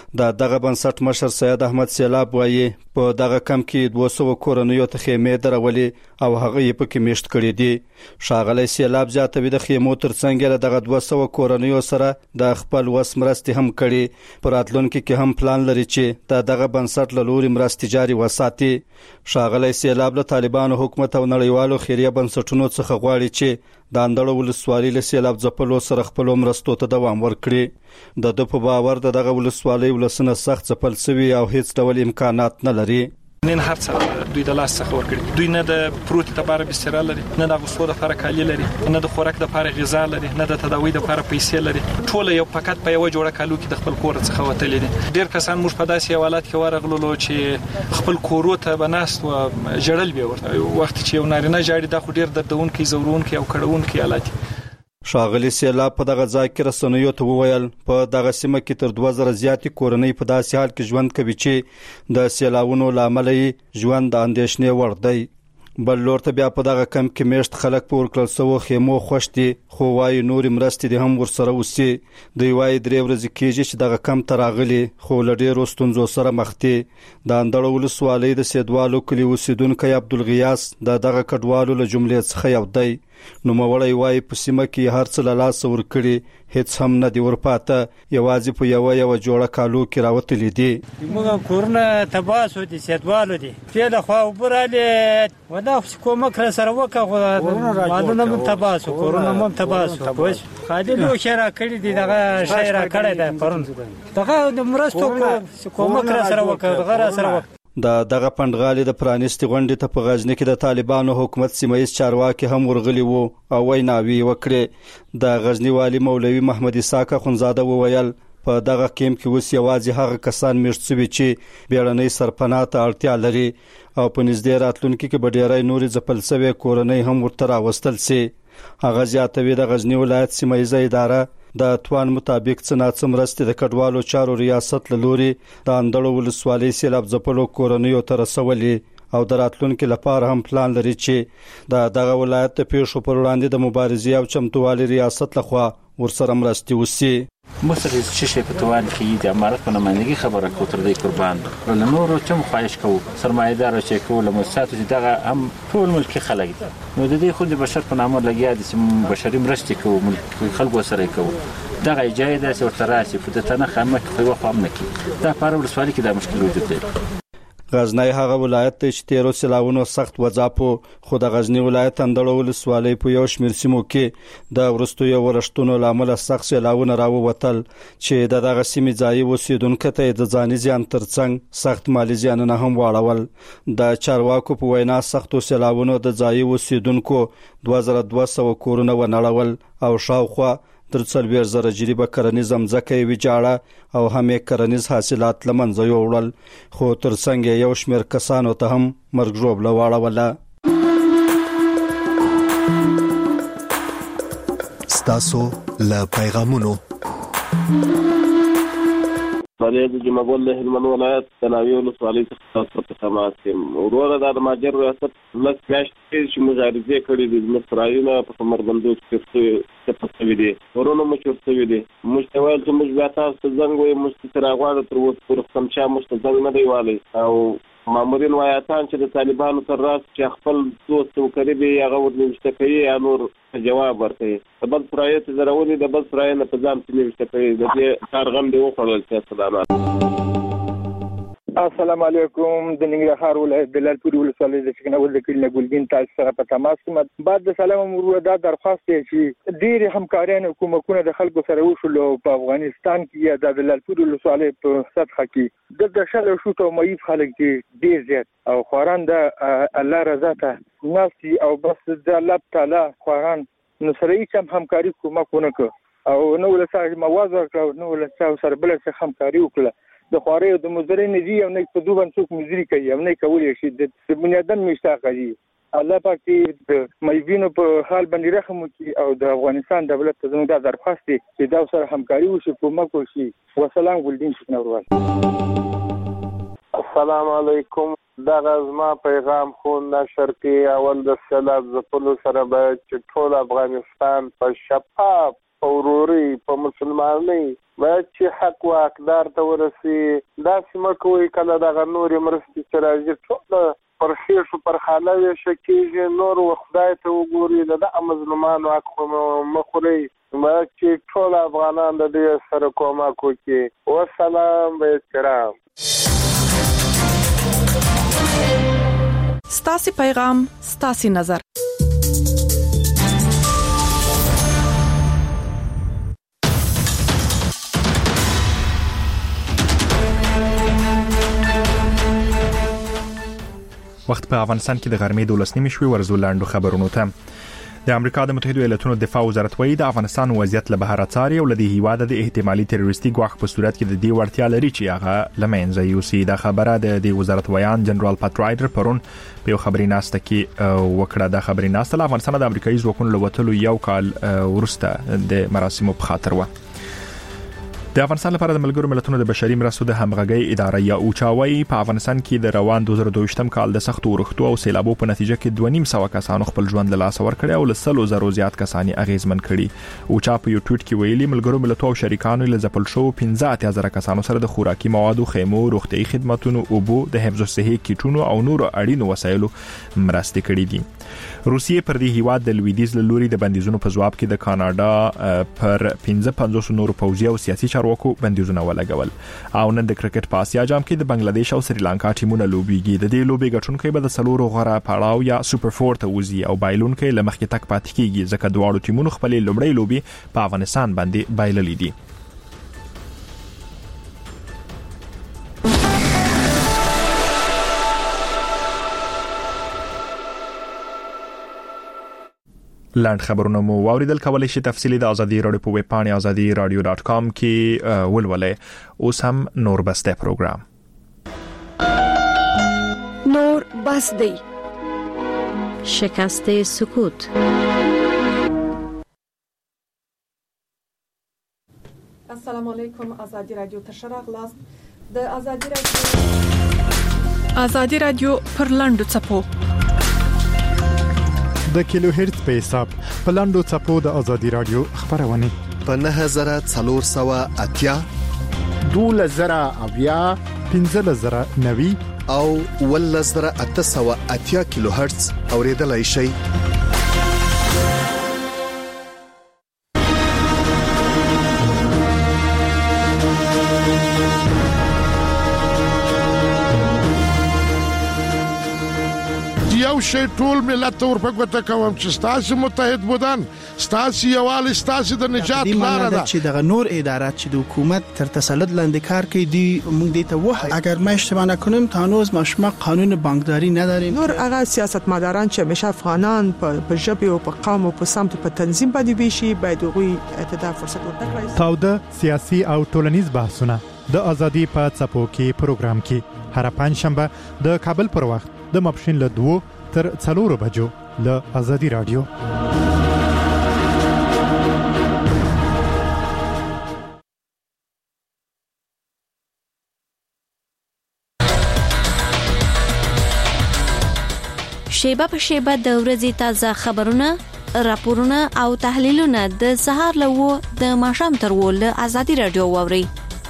دغه بنسټ مشر سید احمد سیلاب وایي په دغه کم کې 200 کورنیو ته خیمې درولې او هغه یې پکې میشت کړې دي. ښاغلی سیلاب زیاتوي د خیمو ترڅنګ دغه 200 کورنیو سره د خپل وس مرستې هم کړي. په راتلونکي کې هم پلان لري چې دغه بنسټ له لوري مرستې جاري وساتي. ښاغلی سیلاب له طالبانو حکومت او نړیوالو خیریه بنسټونو څخه غواړي چې د اندړو ولسوالۍ له سیلاب ځپلو سره خپل مرستو ته دوام ورکړي. د په باور دغه ولسوالۍ ولسنه سخت ځپل شوی او هیڅ ډول امکانات نه لري. نن هر څه دوی د لاس څخه ورکړي. دوی نه د پروت لپاره بستر لري، نه د غسل لپاره کالي لري، نه د خوراک لپاره غذا لري، نه د تداوی لپاره پیسې لري. ټول یو فقط په یو جوړه کالو کې د خپل کور څخه وتلې دي. ډیر کسان موږ په داسې حالات کې ورغلو چې خپل کورو ته بناست او جړل به ورته وخت چې یو نارینه جاړي د خو ډیر دردونکي زورونکي او کړهونکي حالات. ښاغلی سیلاب په دغه ځای کې رسنیو ته وویل په دغه سیمه کې تر 2000 زیاتې کورنۍ په داسې حال کې ژوند کوي چې د سیلابونو لامل یې ژوند د اندېښنې وړ دی. بل لور ته بیا په دغه کم کې میشت خلک په ورکړل سوو خیمو خوښ دي، خو وايي نورې مرستې دې هم ورسره وسي. دوی وايي 3 ورځې کېږي چې دغه کم ته راغلي خو له ډېرو ستونزو سره مخ دي. د اندړو ولسوالۍ د سیدوالو کلي اوسیدونکی عبدالغیاس دغه کډوالو له جملې څخه یو دی. نوموړی وايي په سیمه کې هر څه له لاسه ورکړي، هیڅ هم نه دی ورپاته، یوازې په یو جوړه کالو کې راوتلي دي. موږ کورونه تباه شو دي، سیدوالو دي پیله خوا وبراله ودا کومک را سره وکړه، مالونه هم تباه شو، کورونه هم تباه شو. خالي لو شرا کړی دي دغه شهر کړی دی پرون دغه د مرستو کومک را سره وکړه، غره سره دغه پندغالي د پرانیستي غونډې ته په غزنی کې د طالبانو حکومت سیمایي چارواکي هم ورغلي وو او ویناوي وکړي. د غزنی والی مولوي محمد اسحاق خونزاده وویل په دغه کیمپ کې اوس یوازې هغه کسان میشت شوي چې بیړنۍ سرپناه ته اړتیا لري او په نږدې راتلونکي کې به ډېری نورې ځپل شوې کورنۍ هم ورته راوستل شي. هغه زیاتوي د غزنی ولایت سیمایي اداره د توان مطابق څنګه مرستې د کډوالو چارو ریاست له لوري د اندړو ولسوالۍ سیلاب ځپلو کورنیو ته رسولې او د راتلونکي لپاره هم پلان لري چې دغه ولایت د پیښو پر وړاندې د مبارزې او چمتووالي ریاست لخوا ورسره مرستې وشي. مستقل چشی په توان کې د امارت په نمائندګي خبره کو تر دې قربان ول نور چم خواهش کو سرمایدار چې کول مساتو چې دغه هم ټول ملکی خلک دي. نو د دې خو د بشر په نامه لګیا دي چې بشري مرستې کو ملک خلکو سره کو دغه ایجاد د سورتراسي په تنه خامک خو خام نه کی دا پر ورسوالي کې د مشکل وجود دی. غزنی هغه ولایت چې 13 سیلاونو سخت وځاپو، خو د غزنی ولایت اندړو ولسوالۍ په یو شمېر سیمو کې د ورستیو ورشتونو لامل سخت سیلاونه راووتل چې دغه سیمې ځای اوسیدونکو ته د ځاني زیان ترڅنګ سخت مالی زیانونه هم واړول. د چارواکو په وینا سختو سیلاونو د ځای اوسیدونکو 2200 کورونه ونړول او شاوخوا تر 40,000 جریبه کرنیز ځمکه ویجاړه او هم کرنیز حاصلات لمنځه یوړل، خو ترڅنګ یو شمېر کسانو ته هم مرګ ژوبله واړوله. ستاسو له پیغامونو د جمعګل له هلمند ولایت د ناوی ولسوالۍ څخه په تماس یم. وروره د ماجر ریاست لږ میاشتې چې مبارزې کړې دي، مصرایونه په کمربندو کې پټوي دي، ورونه مو چورتوي دي. موږ ته ویل چې موږ بیا تاسو ته زنګ وایو، موږ ته راغواړو تر اوسه پورې سمچا موږ ته زنګ نه دی والی او مامورین وایاتان چې د طالبانو تر راس چې خپل دوست او قریبي هغه ورنوشته کوي یا نور جواب ورکوي. د بل فرایت زرونی د بل فرایت په ځام چې نوشته کوي د دې کار غم دی وخړل چې سلامات. السلام علیکم. د ننګرهار ولایت د لالپور ولسوالۍ د شکناول د کلینه ګلګین تاسو سره په تماس یم. بعد د سلام امور دا درخواست دی چې ډېر همکاران حکومتونه د خلکو سره وشول په افغانستان کې یا د لالپور ولسوالۍ په سطح کې د شل شو ته مېف خلک دي ډېر زیات او خوران د الله رضا ته ناسي او بس د الله تعالی خوران نو سره هیڅ همکاري کومه کو او نو له څه موازه کړو نو له څه سره بل څه همکاري وکړه د خواري او د مزري نه دي او نه په دوه باندې څوک مزري کوي او نه کولای شي د بنیادم مشتاق دي. الله پاک دې د مېوینو په حال باندې رحم وکړي او د افغانستان دولت ته زموږ د درخواست دی چې دا سره همکاري وشي کومک وشي. والسلام ګلدین شکنوروال. السلام علیکم. دا غزما پیغام خو نشر کې اول د سیلاب ځپلو سره به چې ټول افغانستان په شفاف اوروري په مسلمانۍ باید چې حق او حقدار ته ورسي. دا سیمه کوي کله د نورې مرستې چې راځي ټول پر خېشو پر خاله شکیږي نور خدای ته وګوري د مظلومانو حق مخوري باید چې ټول افغانان د دې سره کومک وکړي. والسلام به احترام. ستاسي پیغام ستاسي نظر. وخت په افغانستان کې د غرمې 12 شوي ورزو لاندو خبرونو ته. د امریکا د متحده ایالاتونو دفاع وزارت وایي د افغانستان وضعیت له بهر څاري او لدی هیواد د احتمالي تروریستي ګواښ په صورت کې د دې وړتیا لري چې هغه لمنځه یوسي. دا خبره د وزارت ویان جنرال پات رایډر پرون په یو خبري ناسته کې وکړه. د خبري ناسته له افغانستان د امریکایي ځواکونو لوتلو یو کال ورسته د مراسمو په خاطر و. د افغانستان لپاره د ملګرو ملتونو د بشري مرستو د همغږي اداره یا اوچاوي په افغانستان کې د روان 2022م کال د سختو ورښتو او سیلابو په نتیجه کې 2.5 کسانو خپل ژوند له لاسه ورکړی او له 100 زیات کسان اغیزمن کړي. اوچا په یو ټویټ کې ویلي ملګرو ملتونو او شریکانو له ځپل شو 15000 کسانو سره د خوراکي موادو، خیمو، روغتيایي خدماتو، اوبو، د حفظ الصحه کیټونو او نورو اړینو وسایلو مرستې کړې دي. روسیې پر دې هیواد د لویدیز لوري د بندیزونو په جواب کې د کاناډا پر 55 نورو پوځي او سیاسي چارواکو بندیزونه ولګول. او نن د کرکټ په آسیا جام کې د بنگلاديش او سریلانکا ټیمونه لوبيږي. د دې لوبې ګټونکي به د سلورو غره پړاو یا سوپر 4 ته وځي او بایلونکي لمخکې تک پاتې کیږي ځکه دواړو ټیمونو خپل لومړی لوبي په افغانستان باندې بایللې دي. لاند خبرونه مو واوریدل. کولای شئ تفصیلی د ازادي رادیو په ویب پاڼه azadi.radio.com کې ولولئ. اوس هم نور بسته پروګرام نور بس دی شکست سکوت. السلام علیکم. ازادي رادیو ته شراغلاست. د ازادي رادیو پر لاندو چپو د کیلو هرتز په حساب په لاندو چپو د ازادي رادیو خبرونه په 9480 12000 15090 او 11880 کیلو هرتز اوریدلای شئ. یو شی ټول ملت ورپګوته کوم چې ستاسو متحد بودن ستاسو یوال ستاسو د نجات لار ده چې د نور ادارات چې د حکومت تر تسلط لاندې کار کوي دی موږ دې ته وایي اگر ما اشتباه نکنم تا هنوز مشمق قانون بانکداری نداریم. نور هغه سیاستمداران چې همیشه افغانان په ژبه او په قوم او په سمت په تنظیم باندې ویشي باید غوي اعتدال فرصت ورکړي. تاوده سیاسي او ټولنیز بحثونه د ازادي په چپو کې پروګرام کې هر پنځشنبه د کابل پر وخت د ماپښین له 2 تر 4 بجو له ازادي رادیو. شیبه په شیبه د ورځې تازه خبرونه، راپورونه او تحلیلونه د سهار له د ماښام تر له ازادي رادیو واوري.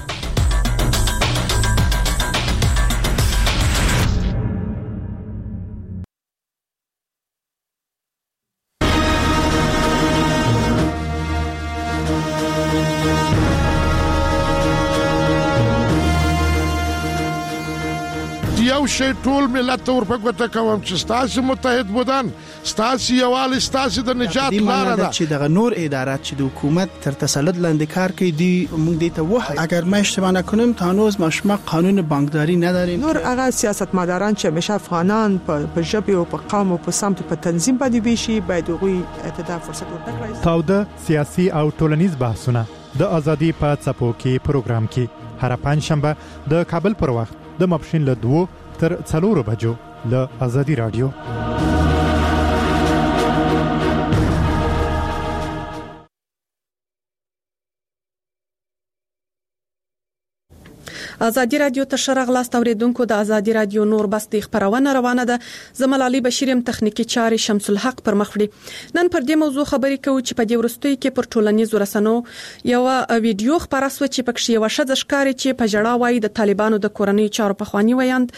یو شی ټول ملت ورپګوته کوم چې ستاسو متحد بودن ستاسو یوال ستاسو د نجات لار ده چې د نور ادارات چې د حکومت تر تسلط لاندې کار کوي دی موږ دې ته وایي اگر ما اشتباه نکنم تا هنوز مشمق قانون بانکداری نداریم. نور هغه سیاستمداران چې همیشه افغانان په ژبه او په قوم او په سمت په تنظیم باندې ویشي باید غوي اعتدال فرصت ورکړي. تاوده سیاسي او ټولنیز بحثونه د ازادي په چپو کې پروګرام کې هر پنځشنبه د کابل پر وخت د ماپښین له 2 تر 4 بجو له ازادي رادیو. ازادي رادیو ته شرغلاست اوریدونکو د ازادي رادیو نور بستی خبرونه روانه ده. زمل علي بشیرم تخنیکی چاري شمس الحق پر مخ وړي. نن پر دې موضوع خبرې کوو چې په دې ورستۍ کې پر ټولنیزو رسنیو یو ویډیو خبره شو چې پکې یو شذ ښکاری چې په جړه وای د طالبانو د کورنۍ چارو په خواني ویاند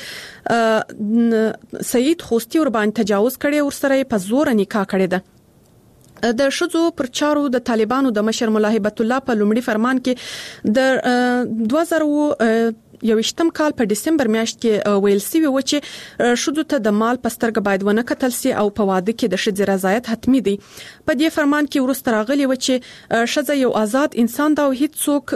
سید خوستی ور باندې تجاوز کړي او سره په زور نکاح کړي ده. د شذو پر چارو د طالبانو د مشر مولا هبت الله په لومړي فرمان کې د 2021م کال په دسمبر میاشت کې ویل سوي و چې شذو ته د مال پسترګ باید ونه کتل سي او په واده کې د شذ رضایت حتمی دي. په دې فرمان کې ورسته راغلي و چې شذ یو آزاد انسان دا هیڅ څوک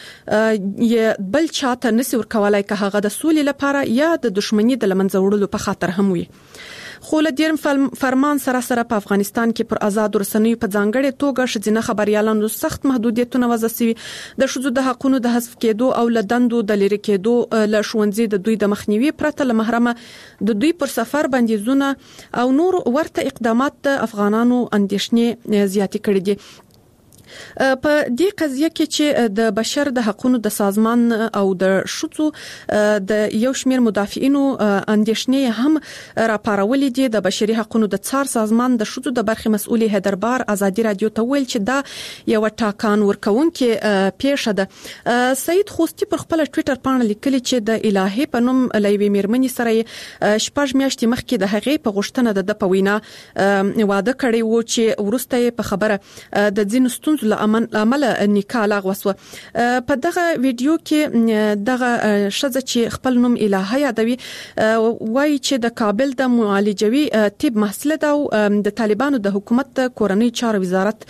بل چاته نسی ورکولای که هغه د سولې لپاره یا د دښمنۍ د لمنځه وړلو په خاطر هم وي. خو له دې فرمان سره په افغانستان کې پر آزاد رسنیو په ځانګړي توګه شذینه خبريالانو سخت محدودیتونه وضع شوي. د شذو د حقونو د حذف کېدو او له دندو د لری کېدو له ښوونځي د دوی د مخنیوي پرته له محرمه د دوی پر سفر بندیزونه او نور ورته اقدامات د افغانانو اندیشنې زیاتې کړې دي. په دې قضیه کې چې د بشر د حقوقو د سازمان او د شذو د یو شمېر مدافعینو اندیشنې هم راپارولې دي. د بشري حقوقو د څار سازمان د شذو د برخې مسؤل هدربار ازادي رادیو ته ویل چې دا یو ټاکان ورکونکي پیښه ده. سید خوستی پر خپل ټوئیټر باندې لیکلي چې د الهي په نوم لوي میرمنې سره شپږ میاشتې مخکې د هغې په غوښتنه د پوینا واده کړی و چې ورسته په خبره د ځینو ستونزو عمل نکاح لغوه شو. په دغه ویډیو کې دغه شذ چې خپل نوم الهه یادوي وایي چې د کابل د معالجوي طب محصله ده او د طالبانو د حکومت د کورنۍ چارو وزارت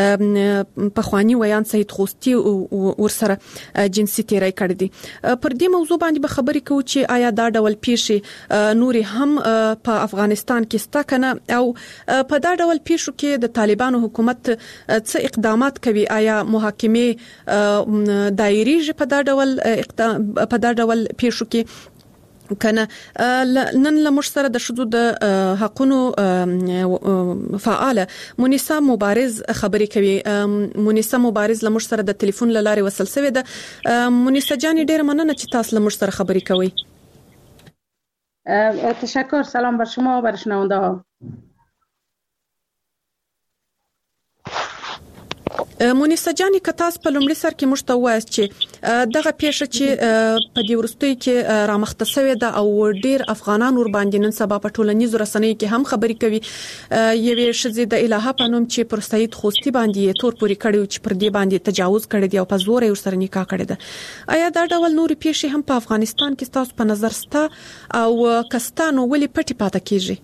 په خواني ویان سید خوستی ورسره جنسي تیری کړی دي. پر دې موضوع باندې به خبرې کوو چې آیا دا ډول پیښې نوري هم په افغانستان کې ستا کنه او په دا ډول پیښو کې د طالبانو حکومت څه اقدامات کوي. آیا محاکمه دایریږي په دا ډول پیښو کې کنه. نن لمش سره د شذو د حقونو فعال مونیسا مبارز خبرې کوي. مونیسا مبارز لمش سره د ټلیفون لاره وصل شوی ده. مونیسا جان ډیر مننه چې تاسو لمش سره خبرې کوي. تشکر. سلام بر شما و بر شنونده ها. مونیسا جانی کتاس په لومړي سر کې مشته وایي چې دغه پیښه چې په دې ورستۍ کې رامخته شوې ده او ډیر افغانان ور باندې نن سبا په ټولنیزو رسنیو کې هم خبرې کوي. یوې شذې د الهه په نوم چې پر سید خوستی باندې تور پوری کړی چې پر دې باندې تجاوز کړی دی او په زور یې سره نکاح کړی ده. آیا دا ډول نور پیښې هم په افغانستان کې تاسو په نظر ستا او کستانو ولې پټي پاتې کیږي؟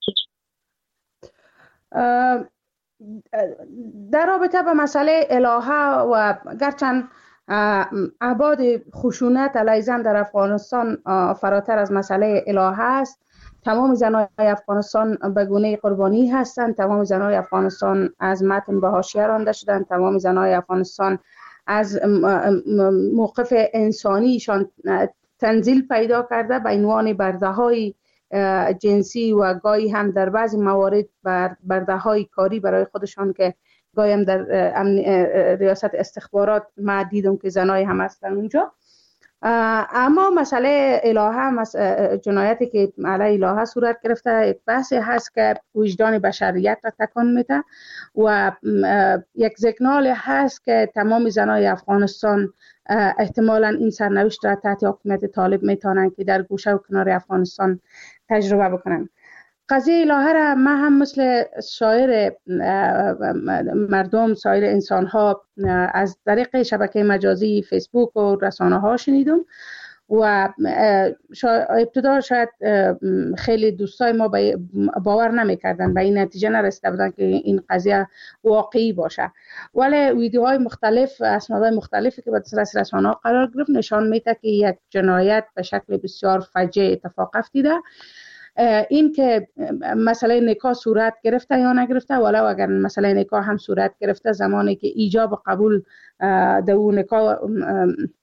در رابطه با مسئله الهه و گرچند ابعاد خشونت علیه زن در افغانستان فراتر از مسئله الهه است، تمام زنهای افغانستان به گونه قربانی هستند. تمام زنهای افغانستان از متن به حاشیه رانده شدند. تمام زنهای افغانستان از موقف انسانیشان تنزیل پیدا کرده به عنوان برده‌های جنسی و گاهی هم در بعضی موارد برده‌های کاری برای خودشان که گاهی هم در ریاست استخبارات ما دیدم که زنای هم هستن اونجا. اما مسئله الهه، جنایتی که علیه الهه صورت گرفته، یک بحثی هست که وجدان بشریت را تکان میده و یک سیگنال هست که تمام زنای افغانستان احتمالاً این سرنوشت را تحت حکومت طالب میتونن که در گوشه و کنار افغانستان تجربه بکنن. قضیه الهه را من هم مثل سایر مردم، سایر انسان ها از طریق شبکه مجازی فیسبوک و رسانه ها شنیدم و ابتدا شاید خیلی دوستای ما باور نمیکردن، به این نتیجه نرسیده بودن که این قضیه واقعی باشه. ولی ویدیوهای مختلف، اسنادهای مختلفی که به دسترس رسانه ها قرار گرفت نشان میده که یک جنایت به شکل بسیار فجیع اتفاق افتیده. این که مسئله نکاح صورت گرفته یا نگرفته، ولو اگر مسئله نکاح هم صورت گرفته، زمانی که ایجاب قبول دو نکاح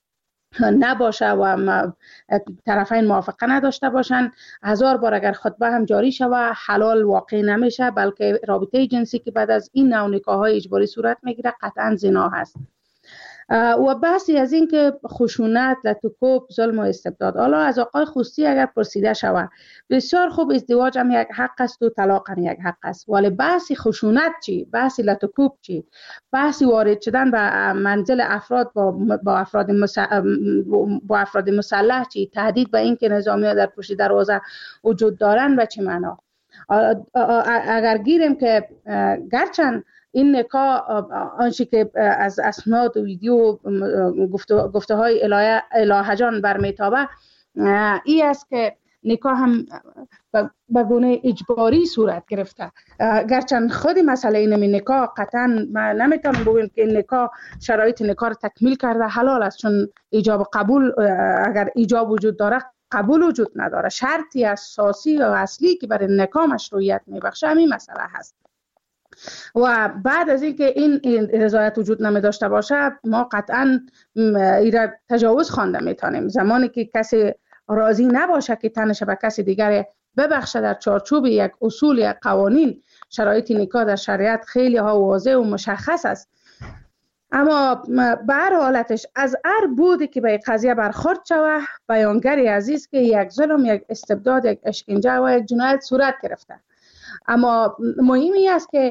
نباشه و طرفین موافقه نداشته باشن، 1000 بار اگر خطبه هم جاری شود حلال واقع نمیشه، بلکه رابطه جنسی که بعد از این نوع نکاح‌های اجباری صورت میگیره قطعا زنا هست. و بحثی از این که خشونت، لطوکوب، ظلم و استبداد، حالا از آقای خوستی اگر پرسیده شود بسیار خوب، ازدواج هم یک حق است و طلاق هم یک حق است، ولی بحثی خشونت چی؟ بحثی لطوکوب چی؟ بحثی وارد شدن به منزل افراد با افراد مسلح چی؟ تهدید به این که نظامی‌ها در پشت دروازه وجود دارن و چه معنا؟ اگر گیریم که گرچند این نکاح آنچه که از اسناد و ویدیو گفته های الهه جان برمیتابه ای است که نکاح هم به گونه اجباری صورت گرفته. گرچند خود مسئله این نکاح قطعا نمیتونم بگویم که این نکاح شرایط نکاح را تکمیل کرده حلال است، چون ایجاب قبول، اگر ایجاب وجود داره قبول وجود نداره. شرطی اساسی و اصلی که برای نکاح مشروعیت میبخشه همین مسئله هست. و بعد از اینکه این رضایت وجود نمی داشته باشه ما قطعا ایرا تجاوز خوانده میتونیم. زمانی که کسی راضی نباشه که تنش به کسی دیگر ببخشه در چارچوب یک اصول، یک قوانین، شرایط نکاح در شریعت خیلی ها واضح و مشخص است. اما به هر حالتش از هر بودی که به قضیه برخورد شوه، بیانگری عزیز که یک ظلم، یک استبداد، یک اشکنجه و یک جنایت صورت گرفته. اما مهمی است که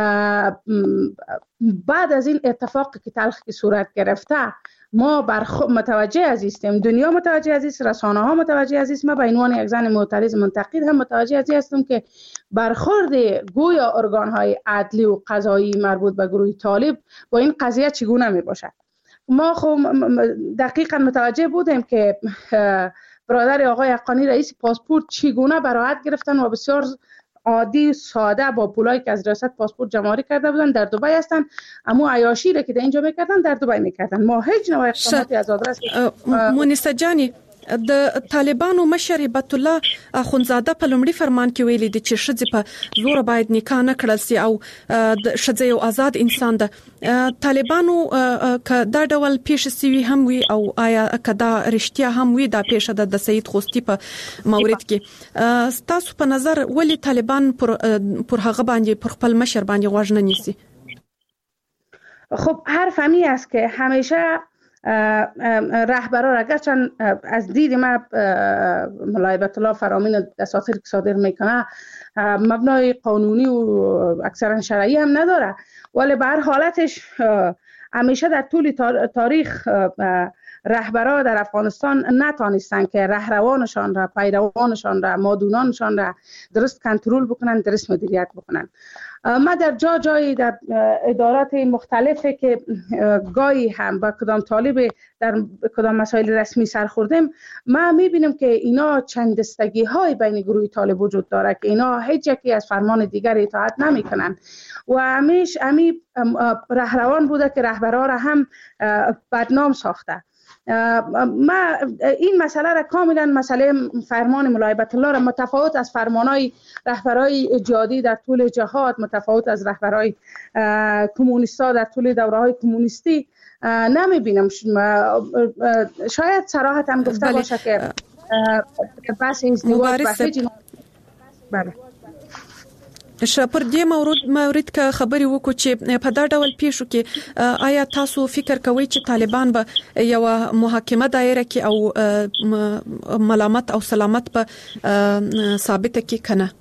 بعد از این اتفاقی که تلخی صورت گرفته ما متوجه هستیم، دنیا متوجه است، رسانه ها متوجه است، ما به عنوان یک زن معترض منتقد هم متوجه هستیم که برخورد گویا ارگان های عدلی و قضایی مربوط به گروه طالب با این قضیه چگونه می باشد. ما خب دقیقا متوجه بودیم که برادر آقای حقانی رئیس پاسپورت چگونه براحت گرفتن و بسیار عادی ساده با پولایی که از ریاست پاسپورت جمع‌آوری کرده بودن در دبی هستن، اما عیاشی را که در اینجا میکردن در دبی میکردن. ما هیچ نوع اقداماتی از آدرس مونیسه جانی د طالبانو مشر هبت الله اخونزاده په لومړي فرمان کې ویلي دي چې ښځې په زور باید نکاح نه کړل سي او ښځه یو آزاد انسان ده. طالبانو که دا ډول پیښه سوي هم وي او آیا کدا رښتیا هم وي دا پیښه د سید خوستی په مورید کې ستاسو په نظر ولی طالبان پر هغه باندې پر خپل مشر باندې غوږ نه نیسي؟ خب حرف همی است که همیشه رهبران اگرچند از دید ما مولای هبت الله فرامین دساتیر که صادر میکنه مبنای قانونی و اکثرا شرعی هم نداره، ولی به هر حالتش همیشه در طول تاریخ رهبران در افغانستان نتانستن که رهروانشان را، پیروانشان را، مادونانشان را درست کنترل بکنن، درست مدیریت بکنن. ما در جایی در ادارات مختلفی که گاهی هم با کدام طالب در کدام مسائل رسمی سر خوردیم، ما میبینیم که اینا چند دستگی های بین گروه طالب وجود داره که اینا هیچ یکی از فرمان دیگر اطاعت نمیکنن و همی رهروان بوده که رهبران را هم بدنام ساخته. ما این مسئله را کاملا مسئله فرمان مولای هبت الله را متفاوت از فرمانهای رهبرای جهادی در طول جهاد، متفاوت از رهبرای کمونیستا در طول دوره‌های کمونیستی نمیبینم. شاید صراحت هم گفته باشه که بحث ازدواج بله پر دې مورید که خبري وکړو چې په دا ډول پیښو کې آیا تاسو فکر کوئ چې طالبان به یو محاکمه دایره کې او ملامت او سلامت به ثابت کې کنه؟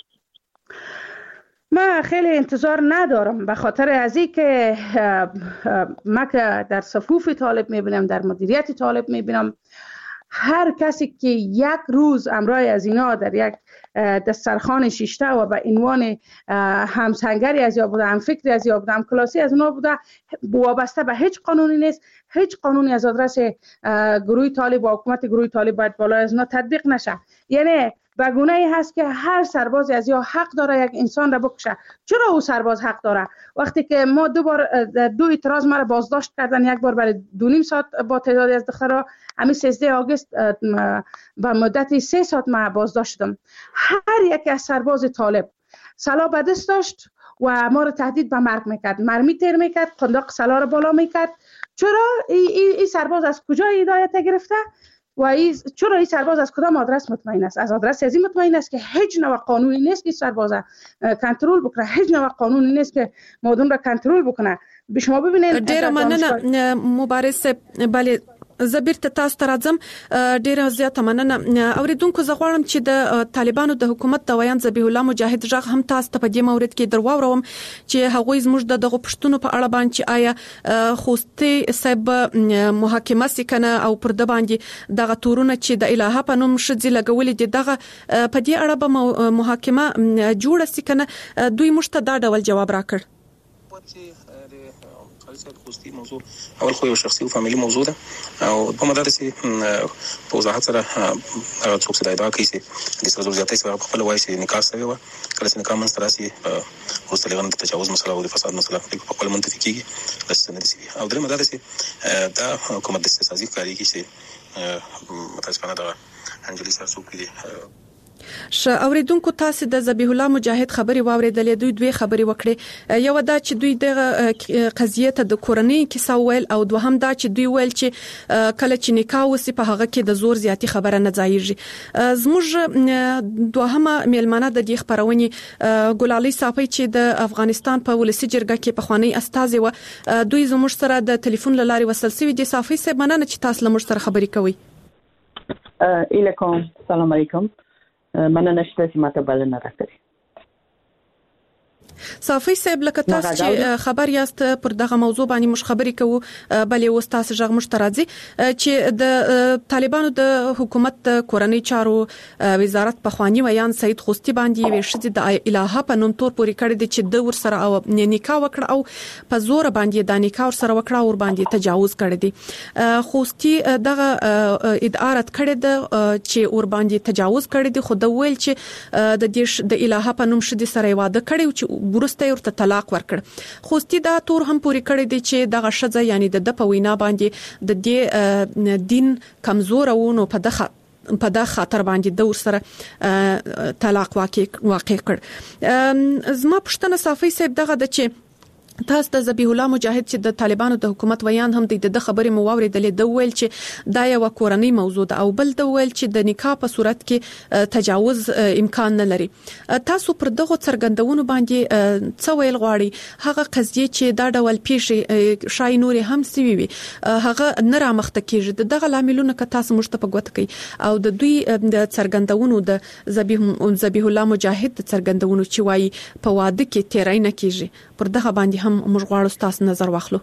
ما خیلی انتظار ندارم، به خاطر از این که ما که در صفوف طالب میبینم، در مدیریت طالب میبینم، هر کسی که یک روز امرای از اینا در یک دسترخوان شیشته و به عنوان همسنگری از یا بوده، هم فکری از یا بوده، هم کلاسی از اونا بوده، وابسته به هیچ قانونی نیست. هیچ قانونی از آدرس گروه طالب و حکومت گروه طالب باید بالای از اونا تطبیق نشه. یعنی به گونه‌ای هست که هر سربازی از یا حق داره یک انسان را بکشه. چرا او سرباز حق داره؟ وقتی که ما دو اعتراض ما را بازداشت کردن، یک بار برای 2.5 ساعت با تعدادی از دخترها، همین 13 آگوست به مدت 3 ساعت ما بازداشت شدم. هر یک از سرباز طالب سلاح به دست داشت و ما را تهدید به مرگ میکرد، مرمی تیر میکرد، قنداق سلاح را بالا میکرد چرا این سرباز از کجا هدایت گرفته و چرا این سرباز از کدام آدرس مطمئن است؟ از آدرس ازی مطمئن است که هیچ نوع قانونی نیست که سرباز کنترل بکنه، هیچ نوع قانونی نیست که مردم را کنترل بکنه. به شما ببینید ډیر مننه مبارز، بله زبیر ته تاسو ته راځم. ډیره زیاته مننه. اوریدونکو زه غواړم چې د طالبانو د حکومت د ویان ذبیح الله مجاهد ژغ هم تاسو ته په دې مورید کې درواوروم چې هغوی زموږ دغه پښتون په اړه باندې آیا خوستي صاحب محاکمه سکنه او پر د باندې دغه تورونه چې د الهه په نوم شذ لګولې دي دغه په دې اړه به محاکمه جوړه سکنه. دوی مشته دا ډول جواب راکړ. خوستي موضوع اول خو یو شخصي او فاميلي موضوع ده او په مدار سي په وضاحت سره څوک څه ادعا کوي چې د سره زیاتې سره په خپل وایي چې نکاح سوی و کله چې نکاح منځ راسي خوستي لغون د تجاوز مسله او د فساد مسله په خپل منطقي کېږي د سند سي او د مدار سي دا حکومت د سیاسي کاری کې چې متاسفانه دا انجلي سره څوک دي. اوریدونکو تاسو د ذبیح الله مجاهد خبري واوریدلې. دوی خبري وکړي. یو دا چې دوی د قضیه ته د کورنۍ کیسه ویل او دوهم دا چې دوی ویل چې کله چې نکاح وسی په هغه کې د زور زیاتی خبره نه ځایږي. زموږ دوهمه میلمانه د دې خبرونې ګلالي صافي چې د افغانستان په ولسی جرګه کې په خوانی استاذ و دوی زموږ سره د ټلیفون لاري وصل سوي دي. صافي سه مننه چې تاسو لمر سره خبري کوي. الیکم السلام علیکم. مننه چې ماته بلنه راکړي. صافي صاحب لکه تاسو چې خبر یاست پر دغه موضوع باندې مش خبري کوو بلې وستاس ژغ مشترازي چې د طالبانو د حکومت کورنۍ چارو وزارت په خواني ویان سید خوستي باندې وشد د الهه په نوم تور پوری کړی چې د ور سره او نکاح وکړ او په زور باندې د نکاح ور سره وکړ او باندې تجاوز کړی دی. خوستي دغه ادعاءات کړی د چې ور باندې تجاوز کړی دی خو د ویل چې د دې د الهه په نوم شدي سره واده کړی چې ورسته ورته طلاق ورکړ. خوستي دا تور هم پوری کړی دی چې دغه شزه یعنی د په وینا باندې د دې دین کمزور او نو په دا خاطر باندې د ور سره طلاق واقع کړ. زما پښتنه صافي صاحب دغه د چې تاسو د ذبیح الله مجاهد چې د طالبانو د حکومت ویان هم د خبرې مواوریدلې د ویل چې دا یو کورنۍ موضوع ده او بل د ویل چې د نکاح په صورت کې تجاوز امکان نه لري. تاسو پر دغه څرګندونو باندې څه ویل غواړي؟ هغه قضیه چې دا ډول پیښې شای نور هم سوي وي هغه نه را مخته کیږي. دغه لاملونه که تاسو مشته په ګوت کوي او د دوی د څرګندونو د ذبیح الله مجاهد د څرګندونو چې وایي په واده کې تیرای نه کیږي پر دغه باندې هم موږ غواړو تاسو نظر واخلو.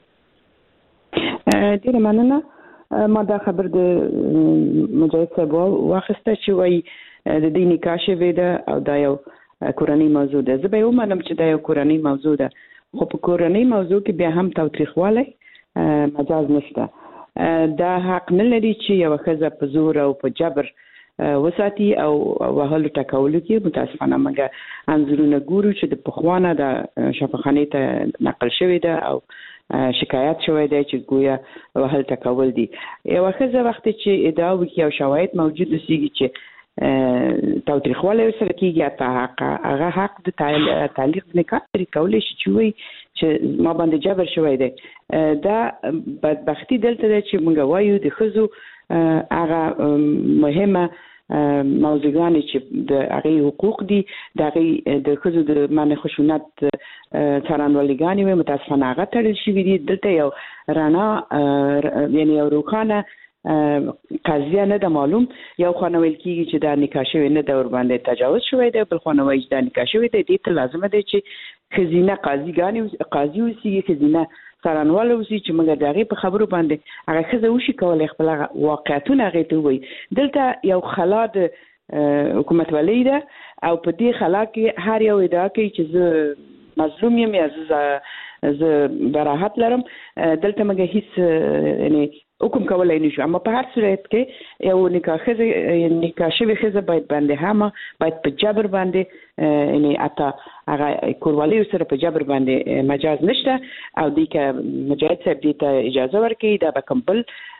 ډیره مننه. ما دا خبر د مجاهد صاحب واخسته چې وایي د دې نکاح شوی ده او دا یو کورنۍ موضوع ده. زه به ومنم چې دا یو کورنۍ موضوع ده خو په کورنۍ موضوع کې بیا هم تاوتریخوالی مجاز نشته. دا حق نه لري چې یو ښځه په زور او په جبر وساتي او وهلو ټکولو کې. متاسفانه موږ انځورونه ګورو چې د پخوانه د شفاخانه ته نقل شوی ده او شکایت شوی دی چې گویا وهل ټکول دي. یو ښځه وخت چې ادعا وکړي او شواهد موجود وسیږي چې تاوتریخوالی سره کېږي هغه حق د تعلیق د نکاح لري کولی شي چې وایي چې ما باندې جبر شوی دی. دا بدبختي دلته ده چې موږ وایو د ښځو هغه مهمه موضوعګانې چې د هغې حقوق دي د هغې د ښځو د منع خشونت څارنوالګانې وي متاسفانه هغه تړل شوي دي. دلته یو رڼا یعنې یو روښانه قضیه نه ده معلوم. یو خانه ویل کېږي چې دا نکاح شوی نه ده ورباندې تجاوز شوی دی، بل خانه وایي چې دا نکاح شوی دی. دې ته لازمه دی چې ښځینه قاضي اوسي، ښځینه څارنوال اوسي چې موږ د هغې په خبرو باندې هغه ښځه وشي کولی خپل واقعیتونه هغې ته ووایي. دلته یو خلا د حکومتولۍ ده او په دې خلا کې هر یو ادعا کوي چې زه مظلوم یم یا زه براحت لرم. دلته موږ هیڅ حکم کولای نشو. اما په هر صورت کې یو نکاح شوی ښځه باید باندې هم باید په جبر باندې یعنی اته هغه کوروالی سره په جبر باندې مجاز نشته او دې کې مجاهد صاحب دې ته اجازه ورکړي دا به کوم بل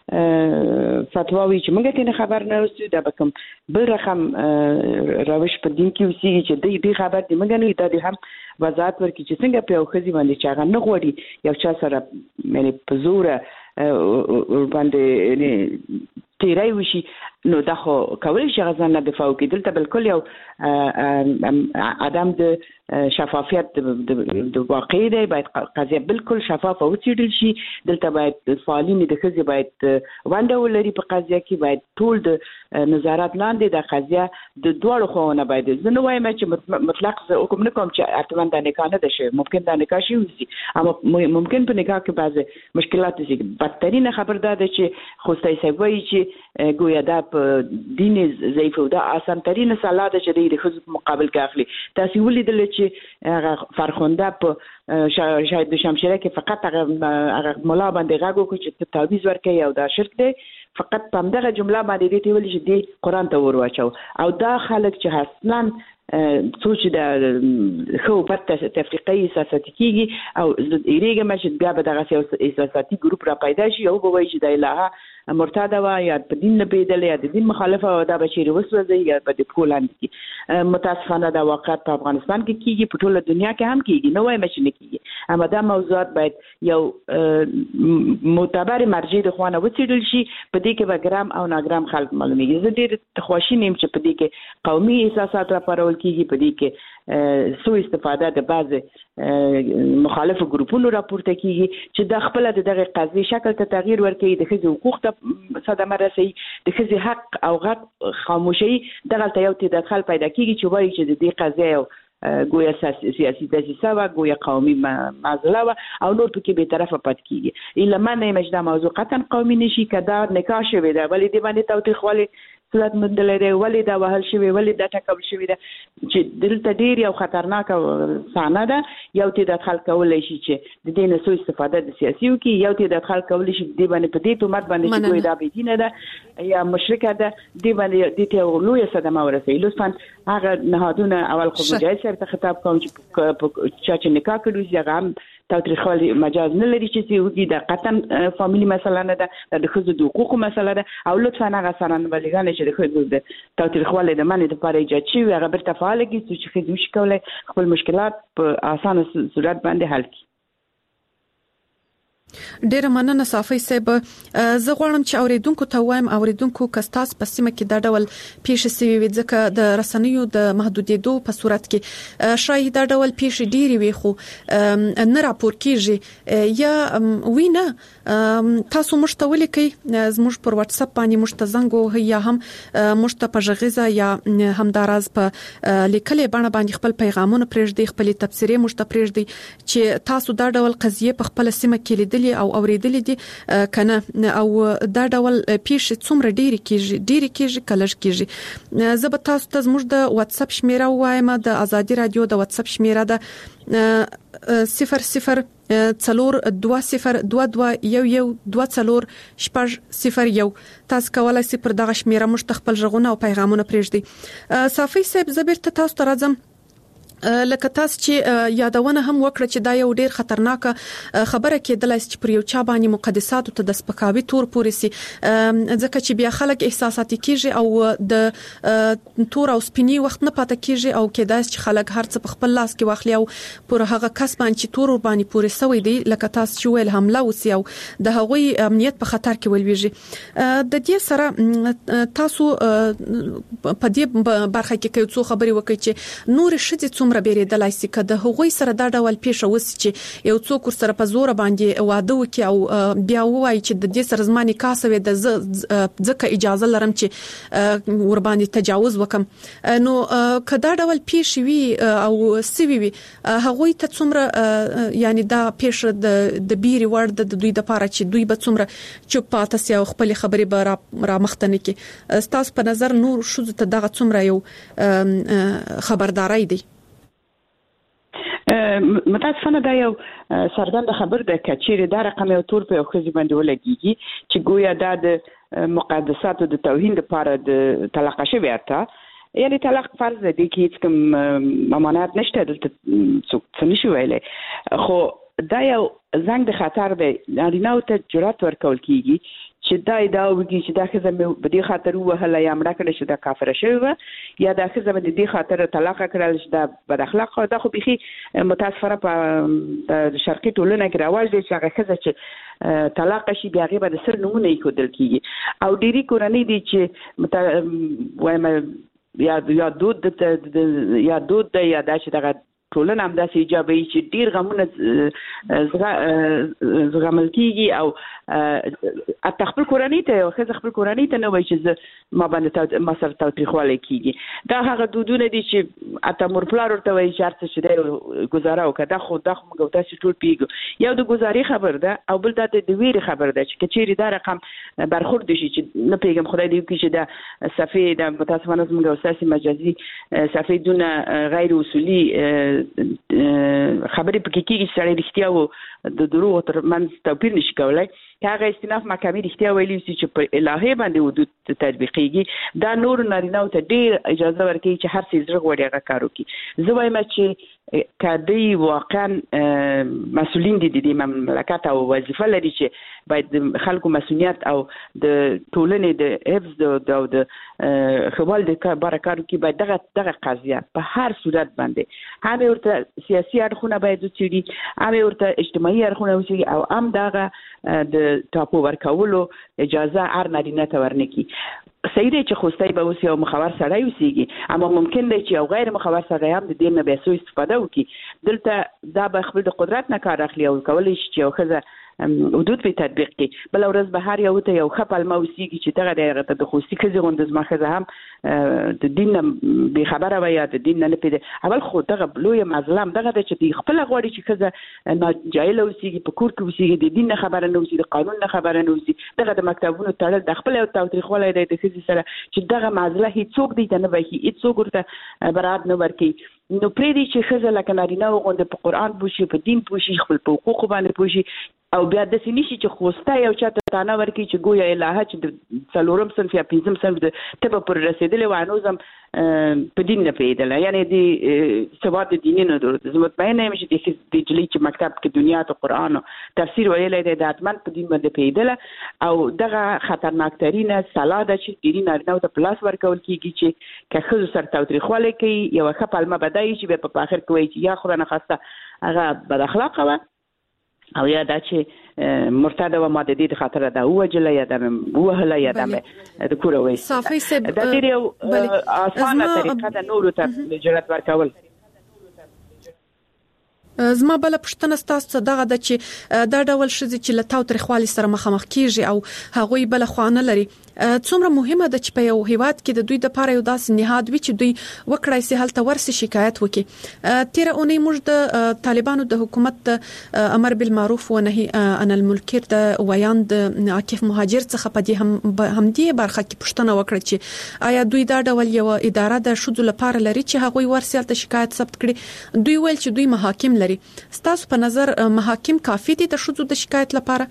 فتواوی چې موږ ته خبر نه اوسو دا به کوم بل رقم روش په دین کې اوسېږي چې دې خبر دې موږ نه دا هم وضاحت ورکړي چې څنګه په خزي باندې چې هغه نه غوړي یو چا سره مې په زوره باندې تیرای وشي نو دا خو کولای شي غزان نه دفاع وکړي دلته بالکل یو عدم د شفافیت د واقع دی باید قضیه بالکل شفاف او وڅېړل شي دلته باید فعالین د خزي باید ونده ولري په قضیه کې باید ټول د نظارت لاندې د قضیه د دوړو خوونه باید زه نو وایم چې مطلق حکم نه کوم چې اتمن د نکاح نه شي ممکن د نکاح شي اما ممکن په نکاح کې بعض مشکلات دي بدترین خبر ده چې خوستای سوي چې ګویا دا په دین ضعیف او دا آسان ترين سالا ده چې د خزو مقابل کې اخلي تاسو ولیدل چې فرخنده په شاید د شمشيره کې فقط هغه مولا باندې غاګو چې تعویض ورکړي او دا شرک دی فقط په دغه جمله باندې دې ویل چې دی قران ته ورواچو او دا خلک چې اصلا سوچ د خو پته تفریقي سیاستي کیږي او ایریګه مشه بیا به دغه سیاسي ګروپ را پیدا شي او به وایي چې د الهه مرتد و یا په دین نه پیدل یا د دین مخالفه او دا بشری وسوځي یا په پولند کې متاسفانه دا واقعیت په افغانستان کې کیږي په ټوله دنیا کې هم کیږي نو وایم چې نه کیږي اما دا موضوعات باید یو معتبر مرجع د خوانه وڅېړل شي په دې کې به ګرام او ناګرام خلک معلومیږي زه ډېر خوشی نیم چې په دې کې قومي احساسات راپارول کیږي په دې کې سو استفاده د بعض مخالف ګروپونو راپورته کیږي چې د خپل دغه قضیه شکل ته تغییر ورکړي د خزي حقوق ته صدمه رسي د خزي حق او غږ خاموشي دغه ته یو تدخل پیدا کیږي چې وایي چې د دې قضیه ګویا سیاسي دسیسه و ګویا قومي معضله و او نور پکې به طرفه پات کیږي الا منه مجدا موضوع قطعا قومي نشي کدا نکاح شوی دا ولې دی باندې توتخوالي صورت مندلره ولې دا وهل شوی ولې دا ټکول شوی دا چې دلته ډیر یو خطرناک صحنه ده یو تدخل کولای شي چې د دې نه سوء استفاده د سیاسيو کې یو تدخل کولای شي د باندې په دې تومت باندې چې دوی دا بيدینه ده یا مشرکه ده د باندې د ته لوی صدمه ورسي لطفا هغه نهادونه اول خو مجاهد سره خطاب کوم چې نکاح کړو هغه هم تاریخي مجاز نه لري چې یوګي د قطن فاميلي مسله نه ده د خزو د حقوقو مسله ده او لطفا هغه سره بلګانې چې د خزو د تاریخي د منې لپاره ایجاد شي هغه بر تفاعل کې چې خزو شي کولای خپل مشکلات په اسانه صورت باندې حل کړي ډیره مننه صافي صاحب زه غواړم چې اوریدونکو ته وایم اوریدونکو کستاس په سیمه کې دا ډول پیښې سوي وي ځکه د رسنیو د محدودیدو په صورت کې شاید دا ډول پیښې ډیری وي خو نه راپور کیږي یا وینه تاسو مشتولې کوي زموږ پر واتس اپ باندې مشتزنګو یا هم مشت په ژغیزه یا همداراز په لیکلې باندې خپل پیغامونه پرېږدي خپل تفسیرې مشت پرېږدي چې تاسو دا ډول قضیه په خپل سیمه کې لیدلې او اوریدلې دي کنه او دا ډول پیښې څومره ډیری کیږي کلش کیږي زه به تاسو ته زموږ د واتس اپ شمیره وایم د ازادي رادیو د واتس اپ شمیره ده 00 څلور 2022 تاسو کولای شئ پر دغه شمیره مشتخپل ژغونه او پیغامونه پرېږدي صافي صاحب زبر ته تاسو ته راځم لکه تاسو چې یادونه هم وکړه چې دا یو ډیر خطرناک خبره کېدلای چې پر یو چا باندې مقدسات ته د سپکاوي تور پورې سي ځکه چې بیا خلک احساساتي کیږي او د تور او سپینی وخت نه پاتې کیږي او کېدای چې خلک هر څه په خپل لاس کې واخلي او پر هغه کس باندې چې تور باندې پورې سوی دی لکه تاسو چې ویل حمله وسی او د هغوی امنیت په خطر کې ولويږي د دې سره تاسو په دې برخه کې کوم څه خبري وکړي چې نور شدي څومره بیریدلای سي کده هغوی سره دا ډول پیښه وسی چې یو څوک سره په زور باندې واده وکي او بیا وایي چې د دې سره زماني کاسوي د ځکه اجازه لرم چې ور باندې تجاوز وکم نو کدا ډول پیښه وی او سوي وی هغوی ته څومره یعنی دا پیښه د بیري ورد د دوی د پاره چې دوی به څومره چوپ پاتې سي او خپل خبري به را مختنه کې تاسو په نظر نور شو ته دغه څومره یو خبرداري دی متاسفانه دا یو سردان خبر ده کچېره دا رقم یو تور په خو ځبند ولګيږي چې ګویا د مقدسات د توهین لپاره د طلاق شوی اته یعنی طلاق فرض دی چې کوم امانات نشته دلته څه نشي ویلې خو دا یو زنګ د خطر دی نارینه ته جرأت ورکول کیږي چې دا ادعا وکړي چې دا ښځه مې په دې خاطر ووهله یا مړه کړه چې دا کافره شوې وه یا دا ښځه مې د دې خاطر طلاق کړل چې دا بد اخلاقه دا خو بیخي متاسفانه په شرقي ټولنه کې رواج دی چې هغه ښځه چې طلاق شي بیا هغې به د سر نومونه ایښودل کېږي او ډېرې کورنۍ دي چې وایم یا دود دی یا دا چې دغه ټولنه همداسې ایجابوي چې ډېر غمونه زغمل کېږي او حتی خپل کورنۍ ته یو ښځه خپل کورنۍ ته نه وایي چې زه ما سره تاوتریخوالی کېږي دا هغه دودونه دي چې حتی مور پلار ورته وایي چې هر څه چې دی ګزاره وکړه دا خو موږ او تاسې ټول پوهېږو یو د ګزارې خبر ده او بل دا د ویرې خبر ده چې که چېرې دا رقم برخورد شي چې نه پوهېږم خدای دې وکړي چې دا صفحې د متاسفانه زموږ او ستاسې مجازي صفحې دونه غیر اصولي خبرې پکې کېږي چې سړی رښتیا و د دروغو تر منځ توپیر نشي کولی که هغه استیناف محکمې رښتیا ویلي وي چې په الهې باندې حدود تطبیقېږي دا نورو نارینهو ته ډېر اجازه ورکوي چې هر څه زړه غواړي هغه کار وکړي زه وایم چې که دوی واقعا مسؤلین دي د دې مملکت او وظیفه لري چې باید د خلکو مسؤلیت او د ټولنې د حفظ او د ښه والي دپاره کار وکړي باید دغه قضیه په هر صورت باندې هم ورته سیاسي اړخونه باید وڅېړي هم ورته اجتماعي اړخونه وڅېړي او هم دغه د ټاپو ورکولو اجازه هر نارینه ته ورنکړي صحیح دی چې خوستی به اوس یو مخور سړی اوسېږي اما ممکن دی چې یو غیر مخور سړی هم د دې نه بیا څو استفاده وکړي دلته دا به خپل د قدرت نه کار اخلي او کولی شي چې یو ښځه حدود په تطبیق کړي بله ورځ به هر یو ته یو ښه پلمه اوسېږي چې دغه دی هغه ته د خوستي ښځې غوندې زما ښځه هم د دین نه بېخبره وه یا د دین نه نه پوهېده اول خو دغه لویه معضله هم دغه ده چې دوی خپله غواړي چې ښځه ناجایله اوسېږي په کور کې اوسېږي د دین نه خبره نه اوسي د قانون نه خبره نه اوسي دغه د مکتبونو تړل د خپل یو تاوتریخوالی دی د ښځې سره چې دغه معضله هېڅوک دوی ته نه بخي هېڅوک ورته برابر نه ورکوي نو پرېږدي چې ښځه لکه نارینه غوندې په قرآن پوه شي په دین پوه شي خپل په حقوقو باندې پوه شي او بیا داسې نه شي چې خوسته یو چا ته تانه ورکړي چې ګویا الهه چې د څلورم صنف یا پنځم صنف د ته به پورې رسېدلی وه هنوز هم په دین نه پوهېدله یعنې د سواد د دیني نه درلود زه مطمئنه یم چې د نجلۍ چې مکتب کې دنیا ته قرآن او تفسیر ویلی دی د حتما په دین باندې پوهېدله او دغه خطرناکترینه سلا ده چې ډېري نارینهو ته په لاس ورکول کېږي چې که ښځو سره تاوتریخوالی کوي یوه ښه پلمه به دا وي چې بیا په آخر کې وایي چې یا خدای نخواسته هغه بد اخلاقه وه او یا دا چې مرتده و ما د دې خاطر دا وجله یا دا وهله یا دا د کوره وې صافي سب دا ډېر یو اسانه طریقه ده نورو ته جرأت ورکول زما بل پښتنه ستاسو دغه د چې دا ډول شذ چې لتاو ترخوالي سره مخامخ کیږي او هغوی بل خوانه لري څومره مهمه ده چې په یو هیواد کې د دوی د لپاره یو داسې نهاد وي چې دوی وکړای سي هلته ورسي شکایت وکړي تیر اونۍ موږ د طالبانو د حکومت امر بالمعروف و نهي عن المنکر د ویاند عاکف مهاجر څخه په دې هم دې برخه کې پښتنه وکړه چې آیا دوی دا ډول یو اداره د شذ لپاره لري چې هغوی ورسي هلته شکایت ثبت کړي دوی ویل چې دوی محاکم لري ستاسو په نظر محاکم کافي دي د شذ د شکایت لپاره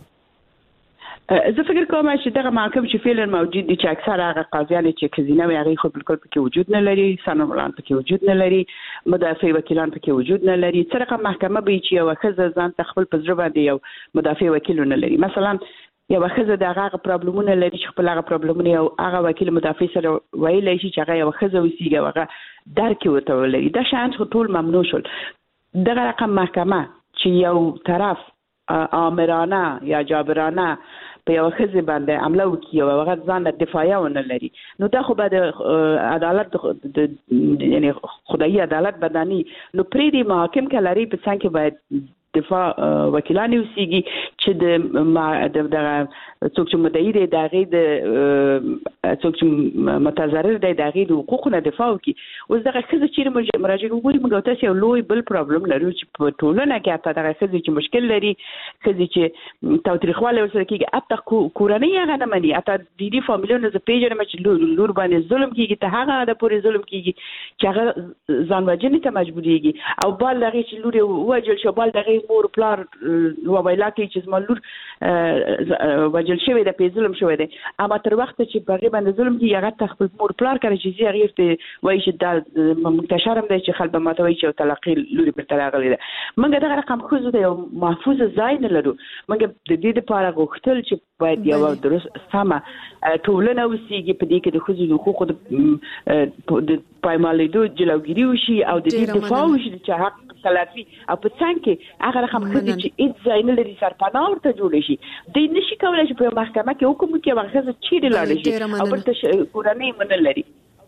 زه فکر کوم چې دغه محاکم چې فعلا موجود دي چې اکثر هغه قاضیان چې کزینه وي هغه خو بالکل پکې وجود نه لري سنوالان پکې وجود نه لري مدافع وکیلان پکې وجود نه لري څرګه محکمه به چې یو ښځه ځان ته خپل پزړه باندې یو مدافع وکیل نه لري مثلا یو ښځه د هغه پرابلمونه لري چې خپل هغه پرابلمونه یو هغه وکیل مدافع سره ویلی شي چې هغه یو ښځه وسیږي هغه درک ورته ولري دا شان ټول ممنوع شول دغه رقم محکمه چې یو طرف آمرانه یا جابرانه په یو ښځې باندې حمله وکړي او هغه ځان له دفاعیه ونه لري نو دا خو به د عدالت یعنې خدایي عدالت بدني نو پرېږدي محاکم که لري په څنګ کې باید دفاع وکیلان اوسېږي چې دغه څوک چې مدعي دی د هغې د څوک چې متضرر دی د هغې د حقوقو نه دفاع وکړي اوس دغه ښځه چېرې مراجعه وګوري موږ او تاسې یو لوی بل پرابلم لرو چې په ټولنه کې حتی دغه ښځې چې مشکل لري ښځې چې تاوتریخوالی ورسره کېږي حتی کورنۍ هغه نه مني حتی دیني فامیلونه زه پېژنم چې لور باندې ظلم کېږي تر هغه حده پورې ظلم کېږي چې هغه ځان وژنې ته مجبورېږي او بال د هغې چې لور یې ووژل شو بال د هغې مور پلار وویلا کې چې زملور وجل شوی د ظلم شوی دی اما تر وخت چې په غیبه باندې ظلم دی هغه تخپل مور پلار کوي چې زی غیر ته وایي چې د منتشرم دی چې خلک ماتوي چې تلقي لوري پر تلاغلی ده منګه دا رقم خو زه یو محفوظ ځای نه لرو منګه د دې لپاره غوښتل چې باید یو درست سمه ټولنه وسیږي په دې کې د خزو حقوقو د پایمالېدو جلوګیری وشي او د دې دفاع وشي چې حق تلافي او په څنګه هغه رقم خو چې اې ځای نه لري سرپناه ورته جوړ شي د نشي کولای چې په محکمه کې حکم کې هغه چیرې لاړ شي او په کورنۍ من لري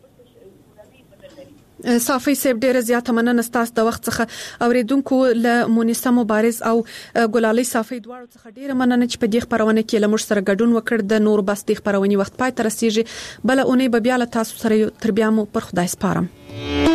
صافي سیب ډیره زیاته مننه ستاسو د وخت څخه اوریدونکو له مونیسا مبارز او ګلالي صافي دواړو څخه ډیره مننه چې په دې خبرونه کې له موږ سره ګډون وکړ د نور بس د خبرونې وخت پای تر رسیدي بل اونۍ به بیا له تاسو سره تر بیا مو پر خدای سپارم